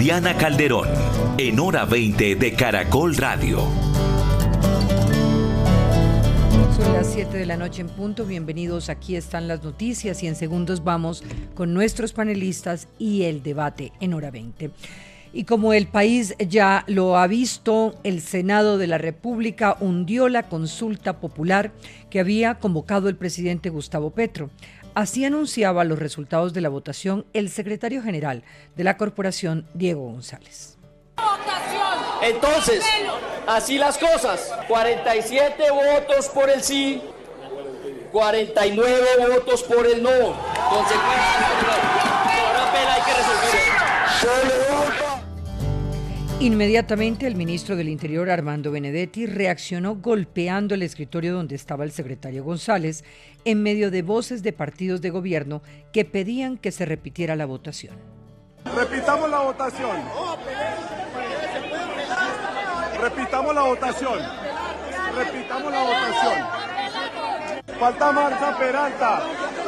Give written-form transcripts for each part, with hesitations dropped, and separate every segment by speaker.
Speaker 1: Diana Calderón, en Hora 20 de Caracol Radio.
Speaker 2: Son las 7 de la noche en punto, bienvenidos, aquí están las noticias y en segundos vamos con nuestros panelistas y el debate en Hora 20. Y como el país ya lo ha visto, el Senado de la República hundió la consulta popular que había convocado el presidente Gustavo Petro. Así anunciaba los resultados de la votación el secretario general de la corporación, Diego González.
Speaker 3: Entonces, así las cosas, 47 votos por el sí, 49 votos por el no. Hay que resolver.
Speaker 2: Inmediatamente el ministro del Interior, Armando Benedetti, reaccionó golpeando el escritorio donde estaba el secretario González en medio de voces de partidos de gobierno que pedían que se repitiera la votación.
Speaker 4: Repitamos la votación. Repitamos la votación. Repitamos la votación. Falta Marta Peralta.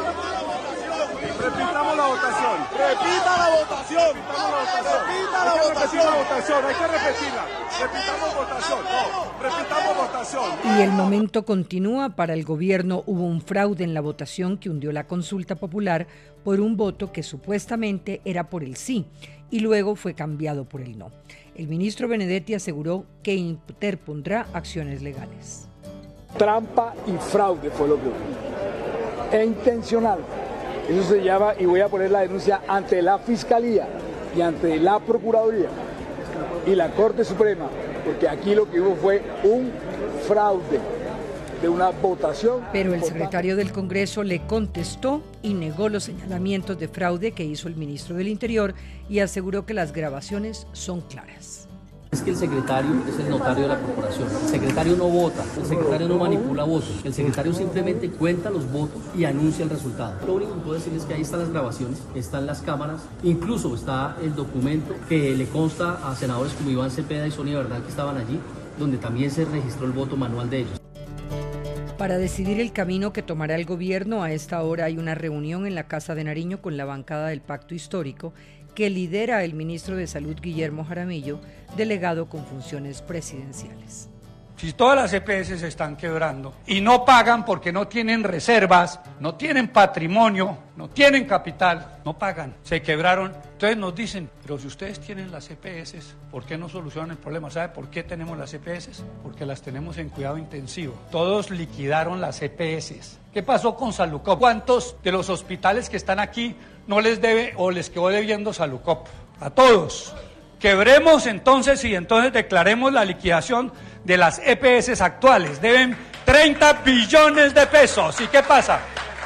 Speaker 4: Repitamos la votación. Repita la votación. Repita la votación. Hay que repetirla. Repitamos votación. Repitamos votación.
Speaker 2: Y el momento continúa. Para el gobierno hubo un fraude en la votación que hundió la consulta popular por un voto que supuestamente era por el sí y luego fue cambiado por el no. El ministro Benedetti aseguró que interpondrá acciones legales.
Speaker 5: Trampa y fraude fue lo que hubo. E intencional. Eso se llama, y voy a poner la denuncia ante la Fiscalía y ante la Procuraduría y la Corte Suprema, porque aquí lo que hubo fue un fraude de una votación.
Speaker 2: Pero el secretario del Congreso le contestó y negó los señalamientos de fraude que hizo el ministro del Interior y aseguró que las grabaciones son claras.
Speaker 3: Es que el secretario es el notario de la corporación. El secretario no vota, el secretario no manipula votos. El secretario simplemente cuenta los votos y anuncia el resultado. Lo único que puedo decir es que ahí están las grabaciones, están las cámaras, incluso está el documento que le consta a senadores como Iván Cepeda y Sonia Verdad que estaban allí, donde también se registró el voto manual de ellos.
Speaker 2: Para decidir el camino que tomará el gobierno, a esta hora hay una reunión en la Casa de Nariño con la bancada del Pacto Histórico que lidera el ministro de Salud Guillermo Jaramillo, delegado con funciones presidenciales.
Speaker 6: Si todas las EPS se están quebrando y no pagan porque no tienen reservas, no tienen patrimonio, no tienen capital, no pagan, se quebraron. Entonces nos dicen, pero si ustedes tienen las EPS, ¿por qué no solucionan el problema? ¿Sabe por qué tenemos las EPS? Porque las tenemos en cuidado intensivo. Todos liquidaron las EPS. ¿Qué pasó con Salucop? ¿Cuántos de los hospitales que están aquí no les debe o les quedó debiendo Salucop? A todos. Quebremos entonces y entonces declaremos la liquidación de las EPS actuales. Deben 30 billones de pesos. ¿Y qué pasa?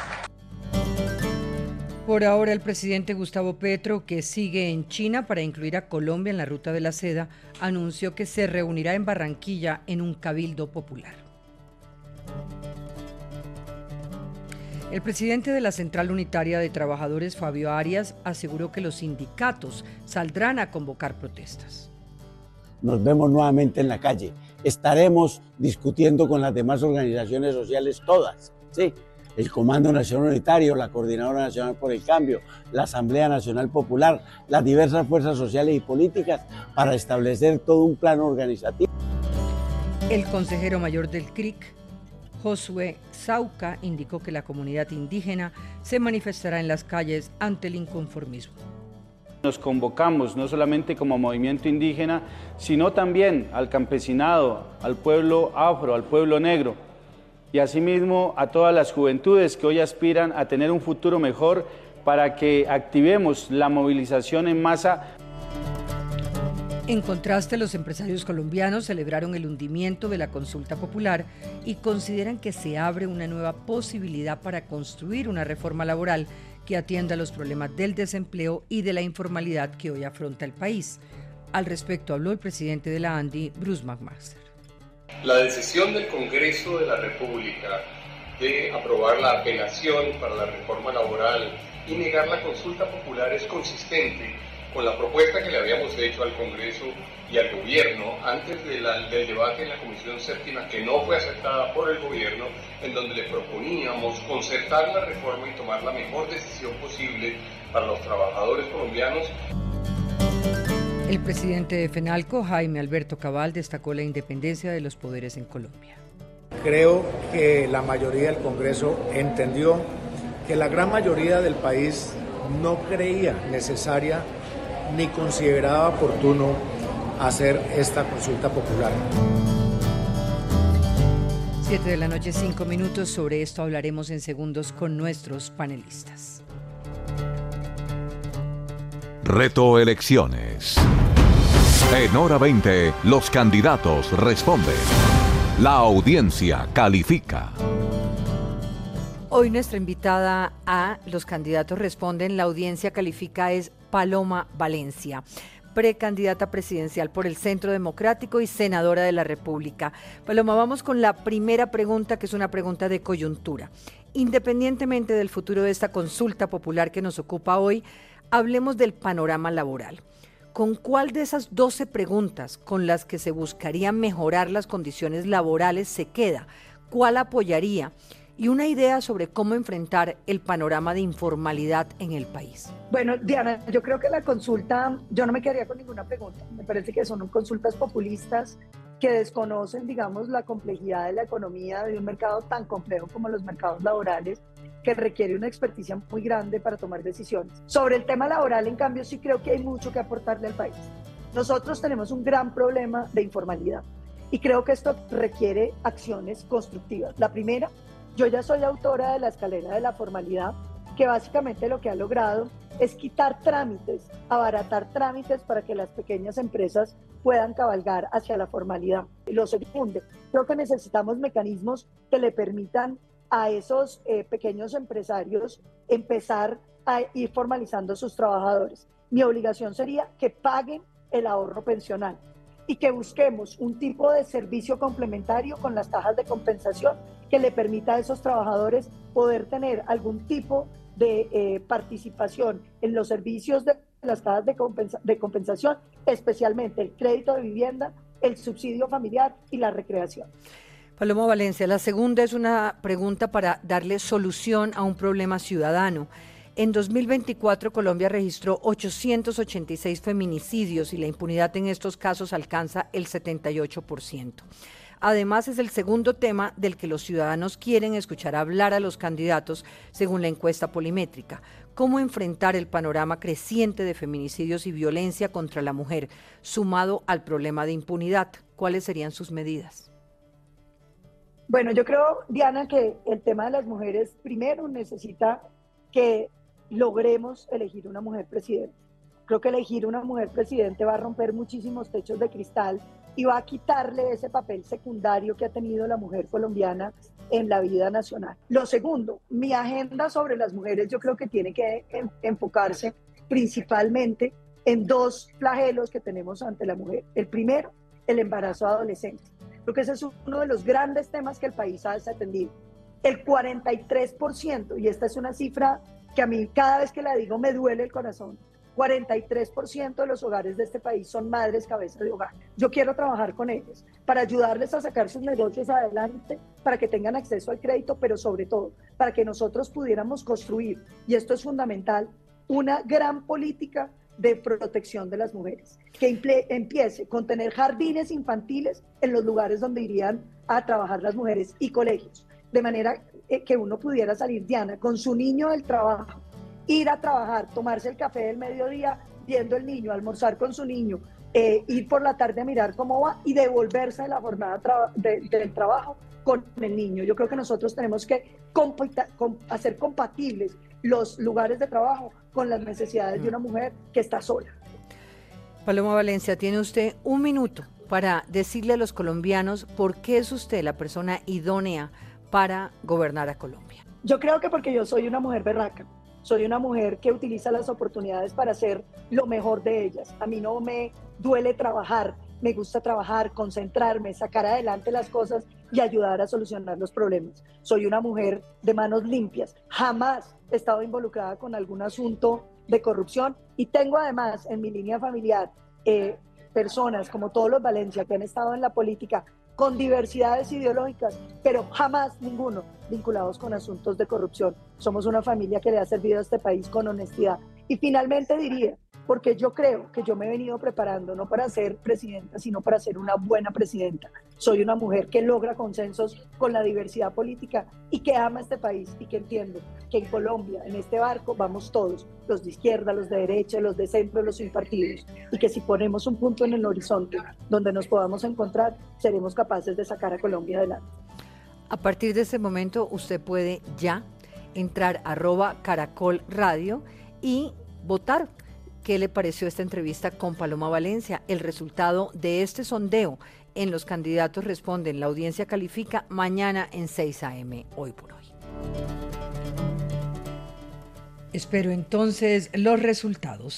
Speaker 2: Por ahora el presidente Gustavo Petro, que sigue en China para incluir a Colombia en la ruta de la seda, anunció que se reunirá en Barranquilla en un cabildo popular. El presidente de la Central Unitaria de Trabajadores, Fabio Arias, aseguró que los sindicatos saldrán a convocar protestas.
Speaker 7: Nos vemos nuevamente en la calle. Estaremos discutiendo con las demás organizaciones sociales todas, ¿sí? El Comando Nacional Unitario, la Coordinadora Nacional por el Cambio, la Asamblea Nacional Popular, las diversas fuerzas sociales y políticas para establecer todo un plan organizativo.
Speaker 2: El consejero mayor del CRIC, Josué Sauca, indicó que la comunidad indígena se manifestará en las calles ante el inconformismo.
Speaker 8: Nos convocamos no solamente como movimiento indígena, sino también al campesinado, al pueblo afro, al pueblo negro y asimismo a todas las juventudes que hoy aspiran a tener un futuro mejor para que activemos la movilización en masa.
Speaker 2: En contraste, los empresarios colombianos celebraron el hundimiento de la consulta popular y consideran que se abre una nueva posibilidad para construir una reforma laboral que atienda los problemas del desempleo y de la informalidad que hoy afronta el país. Al respecto habló el presidente de la ANDI, Bruce McMaster.
Speaker 9: La decisión del Congreso de la República de aprobar la apelación para la reforma laboral y negar la consulta popular es consistente con la propuesta que le habíamos hecho al Congreso y al Gobierno antes del debate en la Comisión Séptima, que no fue aceptada por el Gobierno, en donde le proponíamos concertar la reforma y tomar la mejor decisión posible para los trabajadores colombianos.
Speaker 2: El presidente de FENALCO, Jaime Alberto Cabal, destacó la independencia de los poderes en Colombia.
Speaker 10: Creo que la mayoría del Congreso entendió que la gran mayoría del país no creía necesaria ni consideraba oportuno hacer esta consulta popular.
Speaker 2: 7 de la noche, 5 minutos. Sobre esto hablaremos en segundos con nuestros panelistas.
Speaker 11: Reto Elecciones. En Hora 20, los candidatos responden. La audiencia califica.
Speaker 2: Hoy nuestra invitada a Los candidatos responden, la audiencia califica, es Paloma Valencia, precandidata presidencial por el Centro Democrático y senadora de la República. Paloma, vamos con la primera pregunta, que es una pregunta de coyuntura. Independientemente del futuro de esta consulta popular que nos ocupa hoy, hablemos del panorama laboral. ¿Con cuál de esas 12 preguntas con las que se buscaría mejorar las condiciones laborales se queda? ¿Cuál apoyaría? Y una idea sobre cómo enfrentar el panorama de informalidad en el país.
Speaker 12: Bueno, Diana, yo creo que la consulta, yo no me quedaría con ninguna pregunta. Me parece que son consultas populistas que desconocen, digamos, la complejidad de la economía de un mercado tan complejo como los mercados laborales, que requiere una experticia muy grande para tomar decisiones. Sobre el tema laboral, en cambio, sí creo que hay mucho que aportarle al país. Nosotros tenemos un gran problema de informalidad y creo que esto requiere acciones constructivas. La primera, yo ya soy autora de la escalera de la formalidad, que básicamente lo que ha logrado es quitar trámites, abaratar trámites para que las pequeñas empresas puedan cabalgar hacia la formalidad. Lo segundo, creo que necesitamos mecanismos que le permitan a esos pequeños empresarios empezar a ir formalizando sus trabajadores. Mi obligación sería que paguen el ahorro pensional y que busquemos un tipo de servicio complementario con las cajas de compensación que le permita a esos trabajadores poder tener algún tipo de participación en los servicios de las cajas de compensación, especialmente el crédito de vivienda, el subsidio familiar y la recreación.
Speaker 2: Paloma Valencia, la segunda es una pregunta para darle solución a un problema ciudadano. En 2024 Colombia registró 886 feminicidios y la impunidad en estos casos alcanza el 78%. Además, es el segundo tema del que los ciudadanos quieren escuchar hablar a los candidatos, según la encuesta polimétrica. ¿Cómo enfrentar el panorama creciente de feminicidios y violencia contra la mujer, sumado al problema de impunidad? ¿Cuáles serían sus medidas?
Speaker 12: Bueno, yo creo, Diana, que el tema de las mujeres primero necesita que logremos elegir una mujer presidente. Creo que elegir una mujer presidente va a romper muchísimos techos de cristal y va a quitarle ese papel secundario que ha tenido la mujer colombiana en la vida nacional. Lo segundo, mi agenda sobre las mujeres yo creo que tiene que enfocarse principalmente en dos flagelos que tenemos ante la mujer. El primero, el embarazo adolescente. Creo que ese es uno de los grandes temas que el país ha desatendido. El 43%, y esta es una cifra que a mí cada vez que la digo me duele el corazón, 43% de los hogares de este país son madres cabeza de hogar. Yo quiero trabajar con ellas para ayudarles a sacar sus negocios adelante, para que tengan acceso al crédito, pero sobre todo para que nosotros pudiéramos construir, y esto es fundamental, una gran política de protección de las mujeres, que empiece con tener jardines infantiles en los lugares donde irían a trabajar las mujeres y colegios, de manera que uno pudiera salir, Diana, con su niño del trabajo, ir a trabajar, tomarse el café del mediodía viendo el niño, almorzar con su niño, ir por la tarde a mirar cómo va y devolverse de la jornada del trabajo con el niño. Yo creo que nosotros tenemos que hacer compatibles los lugares de trabajo con las necesidades de una mujer que está sola.
Speaker 2: Paloma Valencia, tiene usted un minuto para decirle a los colombianos por qué es usted la persona idónea para gobernar a Colombia.
Speaker 12: Yo creo que porque yo soy una mujer berraca, soy una mujer que utiliza las oportunidades para hacer lo mejor de ellas. A mí no me duele trabajar, me gusta trabajar, concentrarme, sacar adelante las cosas y ayudar a solucionar los problemas. Soy una mujer de manos limpias, jamás he estado involucrada con algún asunto de corrupción y tengo además en mi línea familiar personas como todos los Valencia que han estado en la política con diversidades ideológicas, pero jamás ninguno vinculados con asuntos de corrupción. Somos una familia que le ha servido a este país con honestidad. Y finalmente diría porque yo creo que yo me he venido preparando no para ser presidenta, sino para ser una buena presidenta. Soy una mujer que logra consensos con la diversidad política y que ama este país y que entiende que en Colombia, en este barco, vamos todos, los de izquierda, los de derecha, los de centro, los sin partidos, y que si ponemos un punto en el horizonte donde nos podamos encontrar, seremos capaces de sacar a Colombia adelante.
Speaker 2: A partir de ese momento, usted puede ya entrar a @Caracol Radio y votar. ¿Qué le pareció esta entrevista con Paloma Valencia? El resultado de este sondeo en Los Candidatos Responden, la audiencia califica, mañana en 6 a.m. Hoy por Hoy. Espero entonces los resultados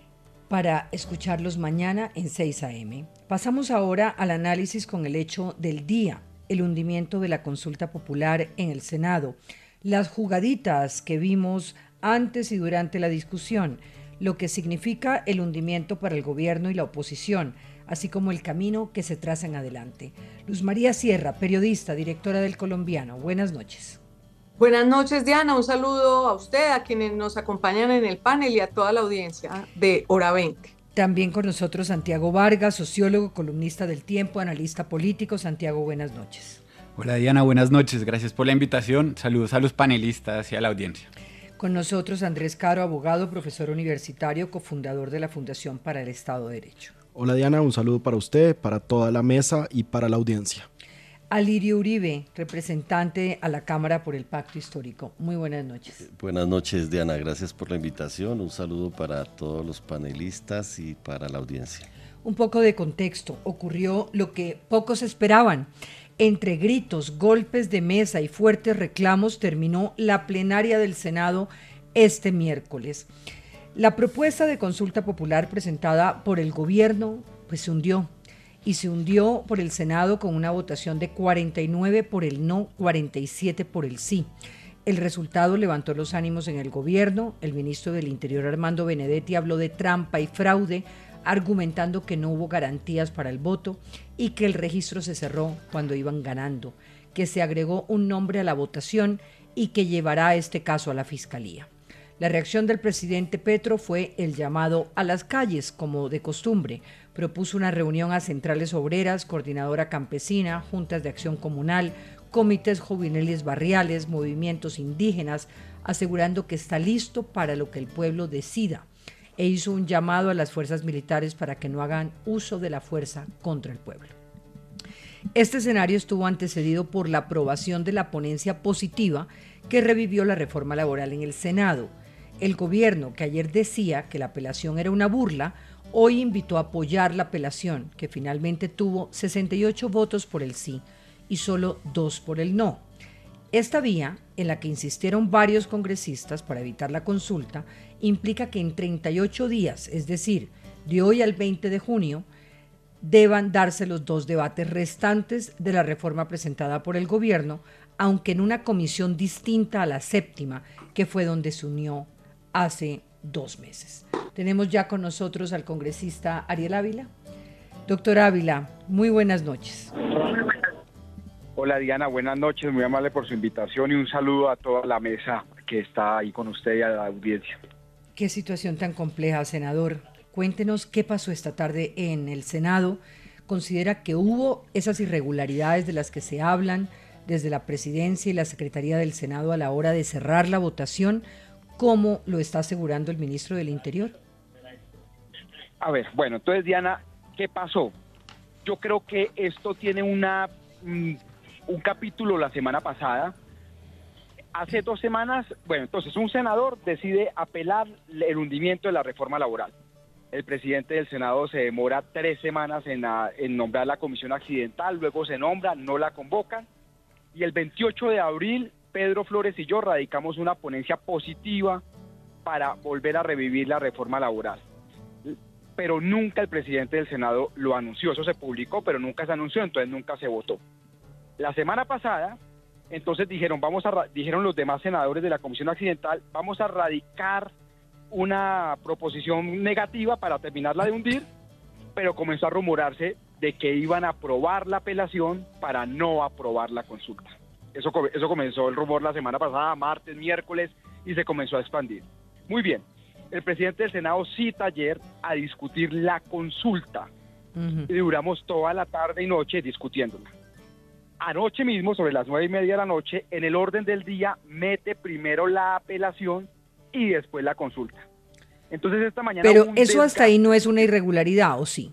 Speaker 2: para escucharlos mañana en 6 a.m. Pasamos ahora al análisis con el hecho del día, el hundimiento de la consulta popular en el Senado, las jugaditas que vimos antes y durante la discusión, lo que significa el hundimiento para el gobierno y la oposición, así como el camino que se traza en adelante. Luz María Sierra, periodista, directora del Colombiano. Buenas noches.
Speaker 13: Buenas noches, Diana. Un saludo a usted, a quienes nos acompañan en el panel y a toda la audiencia de Hora 20.
Speaker 2: También con nosotros Santiago Vargas, sociólogo, columnista del Tiempo, analista político. Santiago, buenas noches.
Speaker 14: Hola Diana, buenas noches. Gracias por la invitación. Saludos a los panelistas y a la audiencia.
Speaker 2: Con nosotros Andrés Caro, abogado, profesor universitario, cofundador de la Fundación para el Estado de Derecho.
Speaker 15: Hola Diana, un saludo para usted, para toda la mesa y para la audiencia.
Speaker 2: Alirio Uribe, representante a la Cámara por el Pacto Histórico. Muy buenas noches.
Speaker 16: Buenas noches, Diana. Gracias por la invitación. Un saludo para todos los panelistas y para la audiencia.
Speaker 2: Un poco de contexto. Ocurrió lo que pocos esperaban. Entre gritos, golpes de mesa y fuertes reclamos terminó la plenaria del Senado este miércoles. La propuesta de consulta popular presentada por el gobierno pues se hundió. Y se hundió por el Senado con una votación de 49 por el no, 47 por el sí. El resultado levantó los ánimos en el gobierno. El ministro del Interior, Armando Benedetti, habló de trampa y fraude, argumentando que no hubo garantías para el voto y que el registro se cerró cuando iban ganando, que se agregó un nombre a la votación y que llevará este caso a la Fiscalía. La reacción del presidente Petro fue el llamado a las calles, como de costumbre. Propuso una reunión a centrales obreras, coordinadora campesina, juntas de acción comunal, comités juveniles barriales, movimientos indígenas, asegurando que está listo para lo que el pueblo decida, e hizo un llamado a las fuerzas militares para que no hagan uso de la fuerza contra el pueblo. Este escenario estuvo antecedido por la aprobación de la ponencia positiva que revivió la reforma laboral en el Senado. El gobierno, que ayer decía que la apelación era una burla, hoy invitó a apoyar la apelación, que finalmente tuvo 68 votos por el sí y solo 2 por el no. Esta vía, en la que insistieron varios congresistas para evitar la consulta, implica que en 38 días, es decir, de hoy al 20 de junio, deban darse los 2 debates restantes de la reforma presentada por el gobierno, aunque en una comisión distinta a la séptima, que fue donde se unió hace 2 meses. Tenemos ya con nosotros al congresista Ariel Ávila. Doctor Ávila, muy buenas noches.
Speaker 17: Hola Diana, buenas noches, muy amable por su invitación y un saludo a toda la mesa que está ahí con usted y a la audiencia.
Speaker 2: Qué situación tan compleja, senador. Cuéntenos qué pasó esta tarde en el Senado. ¿Considera que hubo esas irregularidades de las que se hablan desde la presidencia y la Secretaría del Senado a la hora de cerrar la votación, como lo está asegurando el ministro del Interior?
Speaker 17: A ver, bueno, entonces Diana, ¿qué pasó? Yo creo que esto tiene un capítulo la semana pasada. Hace 2 semanas, bueno, entonces un senador decide apelar el hundimiento de la reforma laboral. El presidente del Senado se demora 3 semanas en nombrar la comisión accidental, luego se nombra, no la convocan, y el 28 de abril Pedro Flores y yo radicamos una ponencia positiva para volver a revivir la reforma laboral. Pero nunca el presidente del Senado lo anunció, eso se publicó, pero nunca se anunció, entonces nunca se votó. La semana pasada, entonces dijeron los demás senadores de la comisión accidental, vamos a radicar una proposición negativa para terminarla de hundir, pero comenzó a rumorarse de que iban a aprobar la apelación para no aprobar la consulta. Eso comenzó el rumor la semana pasada, martes, miércoles, y se comenzó a expandir. Muy bien, El presidente del Senado cita ayer a discutir la consulta y duramos toda la tarde y noche discutiéndola. Anoche mismo, sobre las 9:30 de la noche, en el orden del día mete primero la apelación y después la consulta. Entonces esta mañana...
Speaker 2: Pero eso hasta ahí no es una irregularidad, ¿o sí?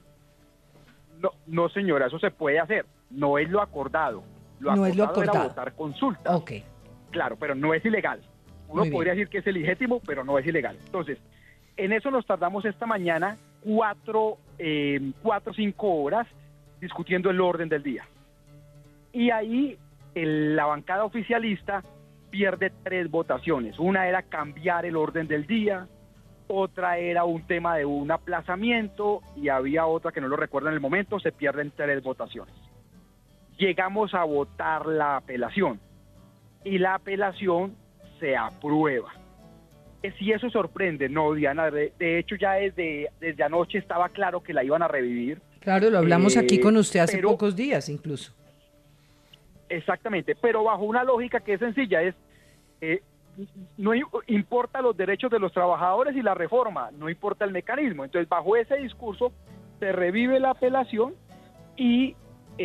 Speaker 17: No, señora, eso se puede hacer. No es lo acordado.
Speaker 2: No es lo acordado.
Speaker 17: Era votar consulta.
Speaker 2: Ok.
Speaker 17: Claro, pero no es ilegal. Uno podría decir que es ilegítimo, pero no es ilegal. Entonces, en eso nos tardamos esta mañana 4 o 5 horas discutiendo el orden del día. Y ahí la bancada oficialista pierde 3 votaciones. Una era cambiar el orden del día, otra era un tema de un aplazamiento y había otra que no lo recuerdo en el momento. Se pierden 3 votaciones. Llegamos a votar la apelación y la apelación se aprueba. Si eso sorprende, no, Diana, de hecho ya desde anoche estaba claro que la iban a revivir.
Speaker 2: Claro, lo hablamos aquí con usted hace pocos días incluso.
Speaker 17: Exactamente, pero bajo una lógica que es sencilla, no importa los derechos de los trabajadores y la reforma, no importa el mecanismo. Entonces, bajo ese discurso, se revive la apelación y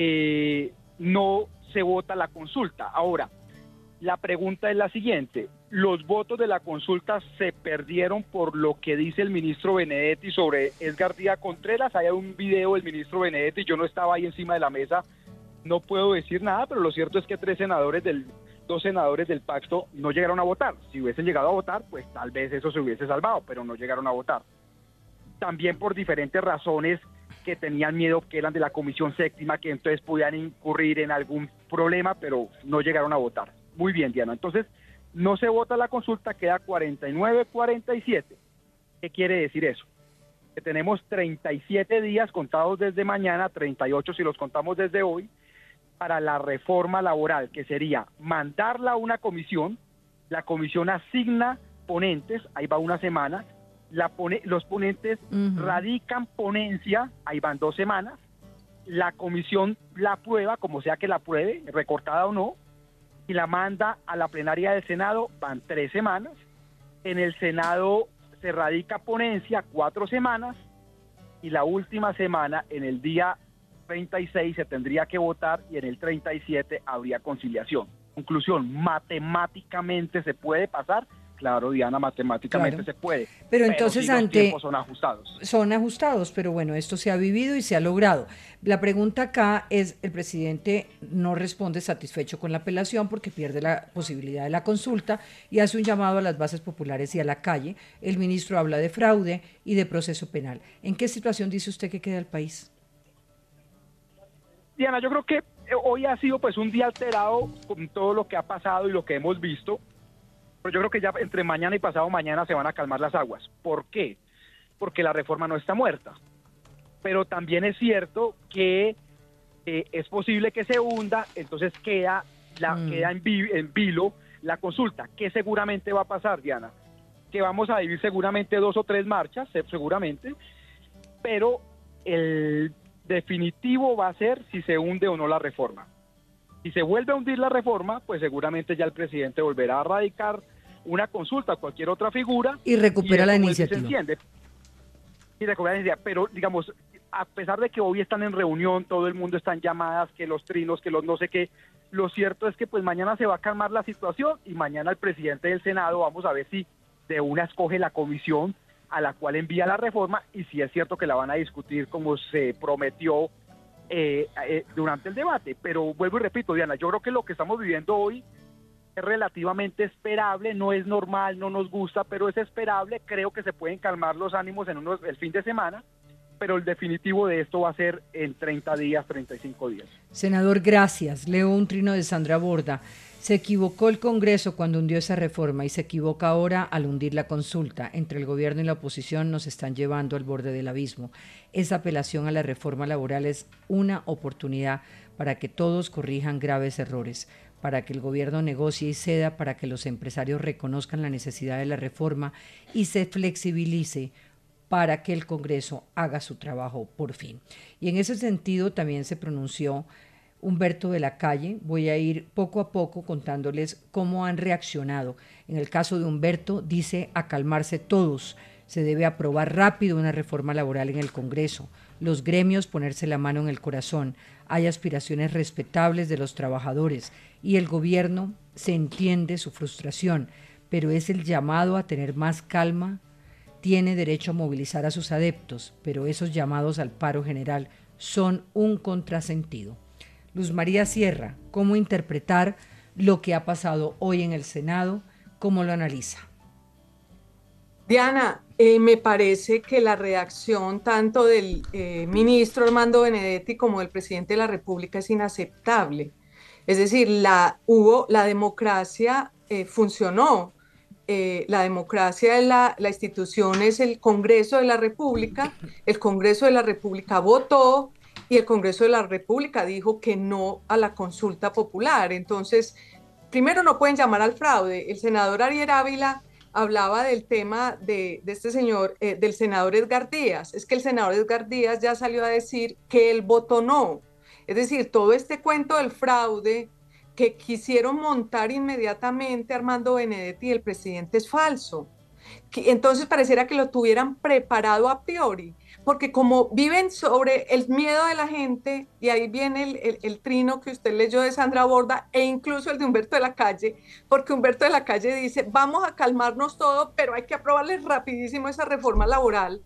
Speaker 17: no se vota la consulta. Ahora, la pregunta es la siguiente: los votos de la consulta se perdieron por lo que dice el ministro Benedetti sobre Edgar Díaz Contreras. Hay un video del ministro Benedetti, yo no estaba ahí encima de la mesa, no puedo decir nada, pero lo cierto es que 2 senadores del pacto no llegaron a votar. Si hubiesen llegado a votar, pues tal vez eso se hubiese salvado, pero no llegaron a votar. También por diferentes razones que tenían miedo, que eran de la Comisión Séptima, que entonces podían incurrir en algún problema, pero no llegaron a votar. Muy bien, Diana. Entonces, no se vota la consulta, queda 49-47. ¿Qué quiere decir eso? Que tenemos 37 días contados desde mañana, 38 si los contamos desde hoy, para la reforma laboral, que sería mandarla a una comisión, la comisión asigna ponentes, ahí va una semana, los ponentes radican ponencia, ahí van 2 semanas, la comisión la aprueba, como sea que la apruebe, recortada o no, y la manda a la plenaria del Senado, van 3 semanas, en el Senado se radica ponencia 4 semanas, y la última semana, en el día 36 se tendría que votar y en el 37 habría conciliación. Conclusión, matemáticamente se puede pasar. Claro, Diana, matemáticamente se puede.
Speaker 2: Pero entonces
Speaker 17: sí, los tiempos son ajustados.
Speaker 2: Son ajustados, pero bueno, esto se ha vivido y se ha logrado. La pregunta acá es, el presidente no responde satisfecho con la apelación porque pierde la posibilidad de la consulta y hace un llamado a las bases populares y a la calle. El ministro habla de fraude y de proceso penal. ¿En qué situación dice usted que queda el país?
Speaker 17: Diana, yo creo que hoy ha sido pues un día alterado con todo lo que ha pasado y lo que hemos visto, pero yo creo que ya entre mañana y pasado mañana se van a calmar las aguas. ¿Por qué? Porque la reforma no está muerta, pero también es cierto que es posible que se hunda, entonces queda en vilo la consulta. ¿Qué seguramente va a pasar, Diana? Que vamos a vivir seguramente 2 o 3 marchas, seguramente, pero el definitivo va a ser si se hunde o no la reforma. Si se vuelve a hundir la reforma, pues seguramente ya el presidente volverá a radicar una consulta a cualquier otra figura
Speaker 2: y recupera la iniciativa.
Speaker 17: Y recupera la iniciativa. Pero, digamos, a pesar de que hoy están en reunión, todo el mundo está en llamadas, que los trinos, que los no sé qué, lo cierto es que pues mañana se va a calmar la situación y mañana el presidente del Senado, vamos a ver si de una escoge la comisión a la cual envía la reforma y si es cierto que la van a discutir como se prometió durante el debate. Pero vuelvo y repito, Diana, yo creo que lo que estamos viviendo hoy es relativamente esperable, no es normal, no nos gusta, pero es esperable. Creo que se pueden calmar los ánimos el fin de semana, pero el definitivo de esto va a ser en 30 días, 35 días.
Speaker 2: Senador, gracias. Leo un trino de Sandra Borda. Se equivocó el Congreso cuando hundió esa reforma y se equivoca ahora al hundir la consulta. Entre el gobierno y la oposición nos están llevando al borde del abismo. Esa apelación a la reforma laboral es una oportunidad para que todos corrijan graves errores, para que el gobierno negocie y ceda, para que los empresarios reconozcan la necesidad de la reforma y se flexibilice para que el Congreso haga su trabajo por fin. Y en ese sentido también se pronunció Humberto de la Calle. Voy a ir poco a poco contándoles cómo han reaccionado. En el caso de Humberto, dice a calmarse todos. Se debe aprobar rápido una reforma laboral en el Congreso, los gremios ponerse la mano en el corazón. Hay aspiraciones respetables de los trabajadores y el gobierno se entiende su frustración, pero es el llamado a tener más calma. Tiene derecho a movilizar a sus adeptos, pero esos llamados al paro general son un contrasentido. Luz María Sierra, ¿cómo interpretar lo que ha pasado hoy en el Senado? ¿Cómo lo analiza?
Speaker 13: Diana, me parece que la reacción tanto del ministro Armando Benedetti como del presidente de la República es inaceptable. Es decir, la democracia funcionó. La democracia es la institución, es el Congreso de la República. El Congreso de la República votó y el Congreso de la República dijo que no a la consulta popular. Entonces, primero no pueden llamar al fraude. El senador Ariel Ávila hablaba del tema de este señor, del senador Edgar Díaz. Es que el senador Edgar Díaz ya salió a decir que él votó no. Es decir, todo este cuento del fraude que quisieron montar inmediatamente Armando Benedetti y el presidente es falso. Entonces pareciera que lo tuvieran preparado a priori, porque como viven sobre el miedo de la gente, y ahí viene el trino que usted leyó de Sandra Borda e incluso el de Humberto de la Calle, porque Humberto de la Calle dice, vamos a calmarnos todo, pero hay que aprobarle rapidísimo esa reforma laboral.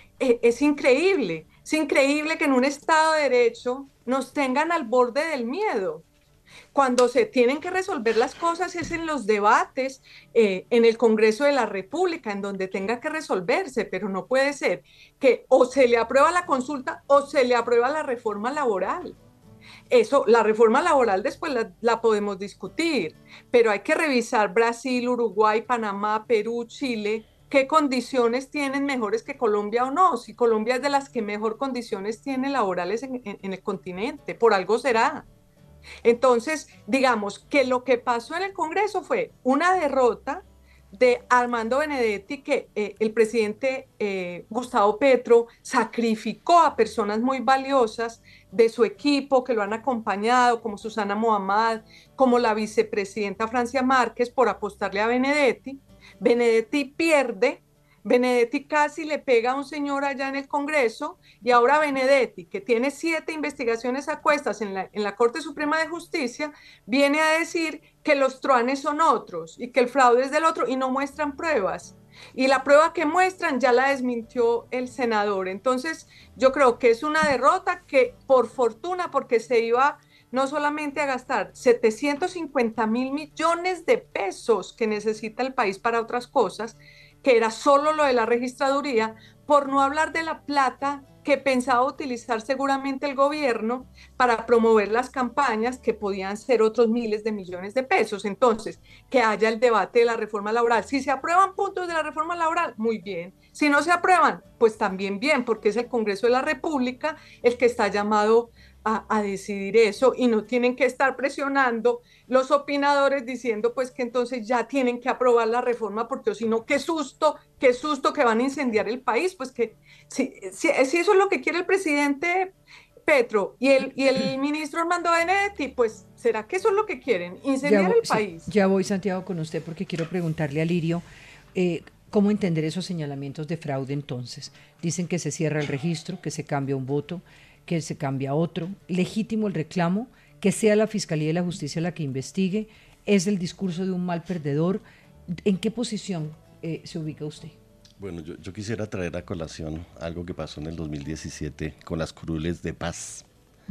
Speaker 13: Es increíble que en un Estado de Derecho nos tengan al borde del miedo. Cuando se tienen que resolver las cosas es en los debates, en el Congreso de la República, en donde tenga que resolverse, pero no puede ser que o se le aprueba la consulta o se le aprueba la reforma laboral. Eso, la reforma laboral después la podemos discutir, pero hay que revisar Brasil, Uruguay, Panamá, Perú, Chile, qué condiciones tienen mejores que Colombia o no, si Colombia es de las que mejor condiciones tiene laborales en el continente, por algo será. Entonces, digamos que lo que pasó en el Congreso fue una derrota de Armando Benedetti, que el presidente Gustavo Petro sacrificó a personas muy valiosas de su equipo que lo han acompañado, como Susana Mohammad, como la vicepresidenta Francia Márquez, por apostarle a Benedetti. Benedetti pierde. Benedetti casi le pega a un señor allá en el Congreso y ahora Benedetti, que tiene 7 investigaciones a cuestas en la Corte Suprema de Justicia, viene a decir que los truanes son otros y que el fraude es del otro y no muestran pruebas. Y la prueba que muestran ya la desmintió el senador. Entonces yo creo que es una derrota que por fortuna, porque se iba no solamente a gastar 750.000 millones de pesos que necesita el país para otras cosas, que era solo lo de la registraduría, por no hablar de la plata que pensaba utilizar seguramente el gobierno para promover las campañas, que podían ser otros miles de millones de pesos. Entonces, que haya el debate de la reforma laboral. Si se aprueban puntos de la reforma laboral, muy bien. Si no se aprueban, pues también bien, porque es el Congreso de la República el que está llamado a decidir eso, y no tienen que estar presionando los opinadores diciendo pues que entonces ya tienen que aprobar la reforma, porque si no, qué susto que van a incendiar el país. Pues que si eso es lo que quiere el presidente Petro y el ministro Armando Benedetti, pues ¿será que eso es lo que quieren? Incendiar el país.
Speaker 2: Ya voy, Santiago, con usted, porque quiero preguntarle a Lirio ¿cómo entender esos señalamientos de fraude entonces? Dicen que se cierra el registro, que se cambia un voto, que se cambia a otro. Legítimo el reclamo, que sea la Fiscalía y la Justicia la que investigue. Es el discurso de un mal perdedor. ¿En qué posición se ubica usted?
Speaker 16: Bueno, yo quisiera traer a colación algo que pasó en el 2017 con las curules de paz,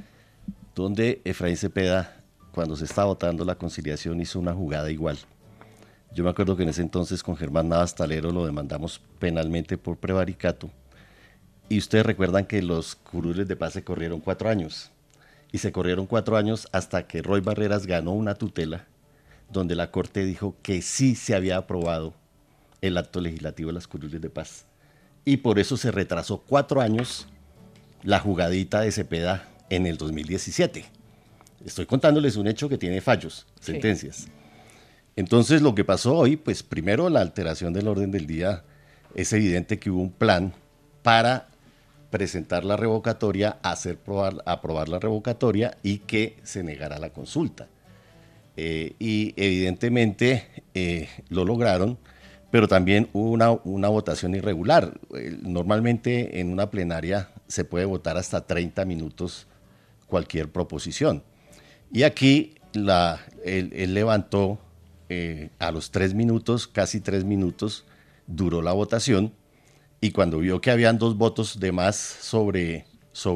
Speaker 16: donde Efraín Cepeda, cuando se estaba votando la conciliación, hizo una jugada igual. Yo me acuerdo que en ese entonces con Germán Navas Talero lo demandamos penalmente por prevaricato. Y ustedes recuerdan que los curules de paz se corrieron 4 años. Y se corrieron 4 años hasta que Roy Barreras ganó una tutela donde la Corte dijo que sí se había aprobado el acto legislativo de las curules de paz. Y por eso se retrasó 4 años la jugadita de Cepeda en el 2017. Estoy contándoles un hecho que tiene fallos, sentencias. Sí. Entonces lo que pasó hoy, pues primero la alteración del orden del día, es evidente que hubo un plan para presentar la revocatoria, aprobar la revocatoria y que se negara la consulta. Y evidentemente lo lograron, pero también hubo una votación irregular. Normalmente en una plenaria se puede votar hasta 30 minutos cualquier proposición. Y aquí él levantó a los 3 minutos, casi 3 minutos, duró la votación, y cuando vio que habían 2 votos de más sobre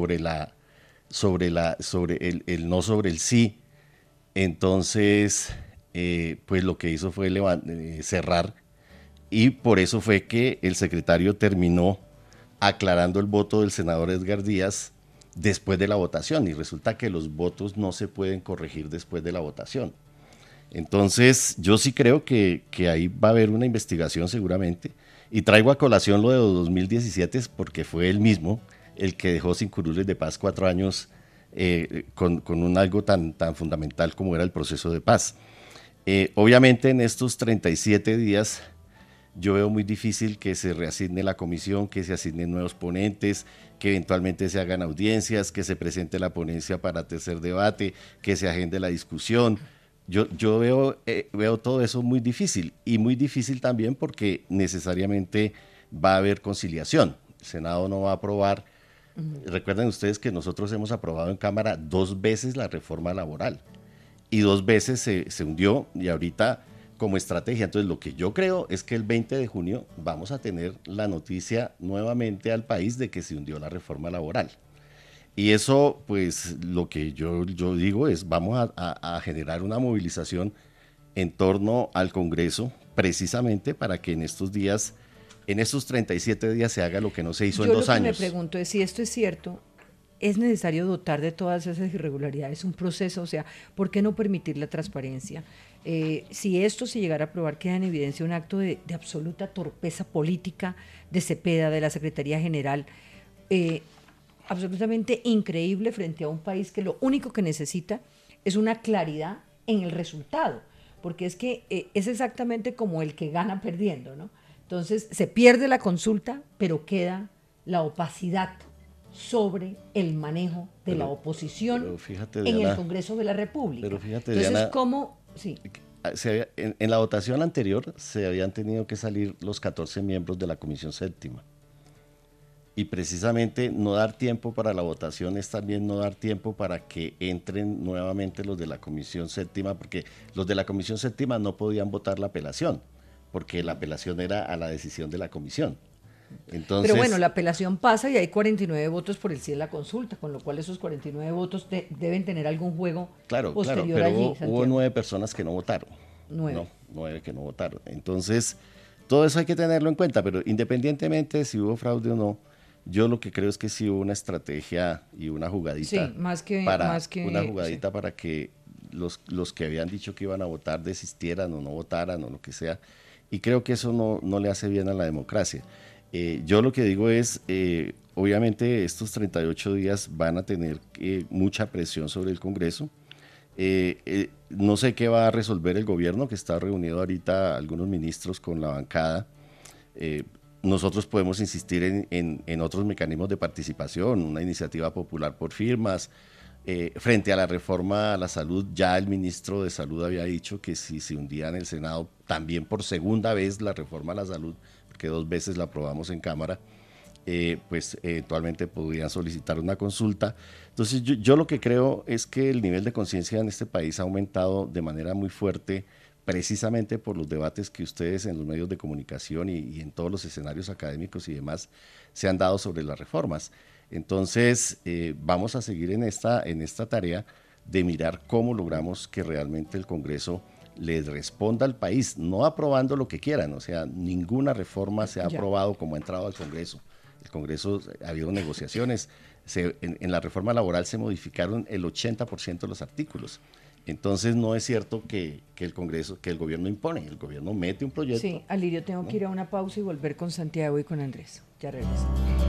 Speaker 16: el no sobre el sí, entonces pues lo que hizo fue cerrar, y por eso fue que el secretario terminó aclarando el voto del senador Edgar Díaz después de la votación, y resulta que los votos no se pueden corregir después de la votación. Entonces yo sí creo que ahí va a haber una investigación seguramente, y traigo a colación lo de 2017 porque fue él mismo el que dejó sin curules de paz 4 años con algo tan fundamental como era el proceso de paz. Obviamente en estos 37 días yo veo muy difícil que se reasigne la comisión, que se asignen nuevos ponentes, que eventualmente se hagan audiencias, que se presente la ponencia para tercer debate, que se agende la discusión. Yo veo todo eso muy difícil, y muy difícil también porque necesariamente va a haber conciliación. El Senado no va a aprobar. Recuerden ustedes que nosotros hemos aprobado en Cámara 2 veces la reforma laboral, y 2 veces se hundió, y ahorita como estrategia. Entonces lo que yo creo es que el 20 de junio vamos a tener la noticia nuevamente al país de que se hundió la reforma laboral. Y eso, pues lo que yo digo es, vamos a generar una movilización en torno al Congreso, precisamente para que en estos 37 días se haga lo que no se hizo en 2 años.
Speaker 2: Yo lo que me pregunto es si esto es cierto. ¿Es necesario dotar de todas esas irregularidades un proceso? O sea, ¿por qué no permitir la transparencia? Si esto se llegara a aprobar, queda en evidencia un acto de absoluta torpeza política de Cepeda, de la Secretaría General, absolutamente increíble frente a un país que lo único que necesita es una claridad en el resultado, porque es que es exactamente como el que gana perdiendo, ¿no? Entonces, se pierde la consulta, pero queda la opacidad sobre el manejo de la oposición
Speaker 16: fíjate,
Speaker 2: en
Speaker 16: Diana,
Speaker 2: el Congreso de la República.
Speaker 16: Pero fíjate,
Speaker 2: entonces,
Speaker 16: Diana,
Speaker 2: ¿cómo? Sí.
Speaker 16: En la votación anterior se habían tenido que salir los 14 miembros de la Comisión Séptima. Y precisamente no dar tiempo para la votación es también no dar tiempo para que entren nuevamente los de la Comisión Séptima, porque los de la Comisión Séptima no podían votar la apelación, porque la apelación era a la decisión de la comisión. Entonces,
Speaker 2: pero bueno, la apelación pasa y hay 49 votos por el sí de la consulta, con lo cual esos 49 votos deben tener algún juego posterior
Speaker 16: pero
Speaker 2: allí.
Speaker 16: Hubo 9 personas que no votaron.
Speaker 2: 9.
Speaker 16: 9 que no votaron. Entonces, todo eso hay que tenerlo en cuenta, pero independientemente de si hubo fraude o no, yo lo que creo es que sí hubo una estrategia y una jugadita.
Speaker 2: Sí,
Speaker 16: una jugadita para que los que habían dicho que iban a votar desistieran o no votaran o lo que sea. Y creo que eso no le hace bien a la democracia. Yo lo que digo es, obviamente estos 38 días van a tener mucha presión sobre el Congreso. No sé qué va a resolver el gobierno, que está reunido ahorita algunos ministros con la bancada. Nosotros podemos insistir en otros mecanismos de participación, una iniciativa popular por firmas. Frente a la reforma a la salud, ya el ministro de Salud había dicho que si se hundía en el Senado, también por segunda vez la reforma a la salud, porque 2 veces la aprobamos en Cámara, pues eventualmente podrían solicitar una consulta. Entonces yo lo que creo es que el nivel de conciencia en este país ha aumentado de manera muy fuerte, precisamente por los debates que ustedes en los medios de comunicación y en todos los escenarios académicos y demás se han dado sobre las reformas. Entonces vamos a seguir en esta tarea de mirar cómo logramos que realmente el Congreso les responda al país, no aprobando lo que quieran, o sea, ninguna reforma se ha aprobado como ha entrado al Congreso. El Congreso, ha habido negociaciones, en la reforma laboral se modificaron el 80% de los artículos. Entonces no es cierto que el Congreso, que el gobierno impone, el gobierno mete un proyecto.
Speaker 2: Sí, Alirio, tengo que ir a una pausa y volver con Santiago y con Andrés. Ya regreso.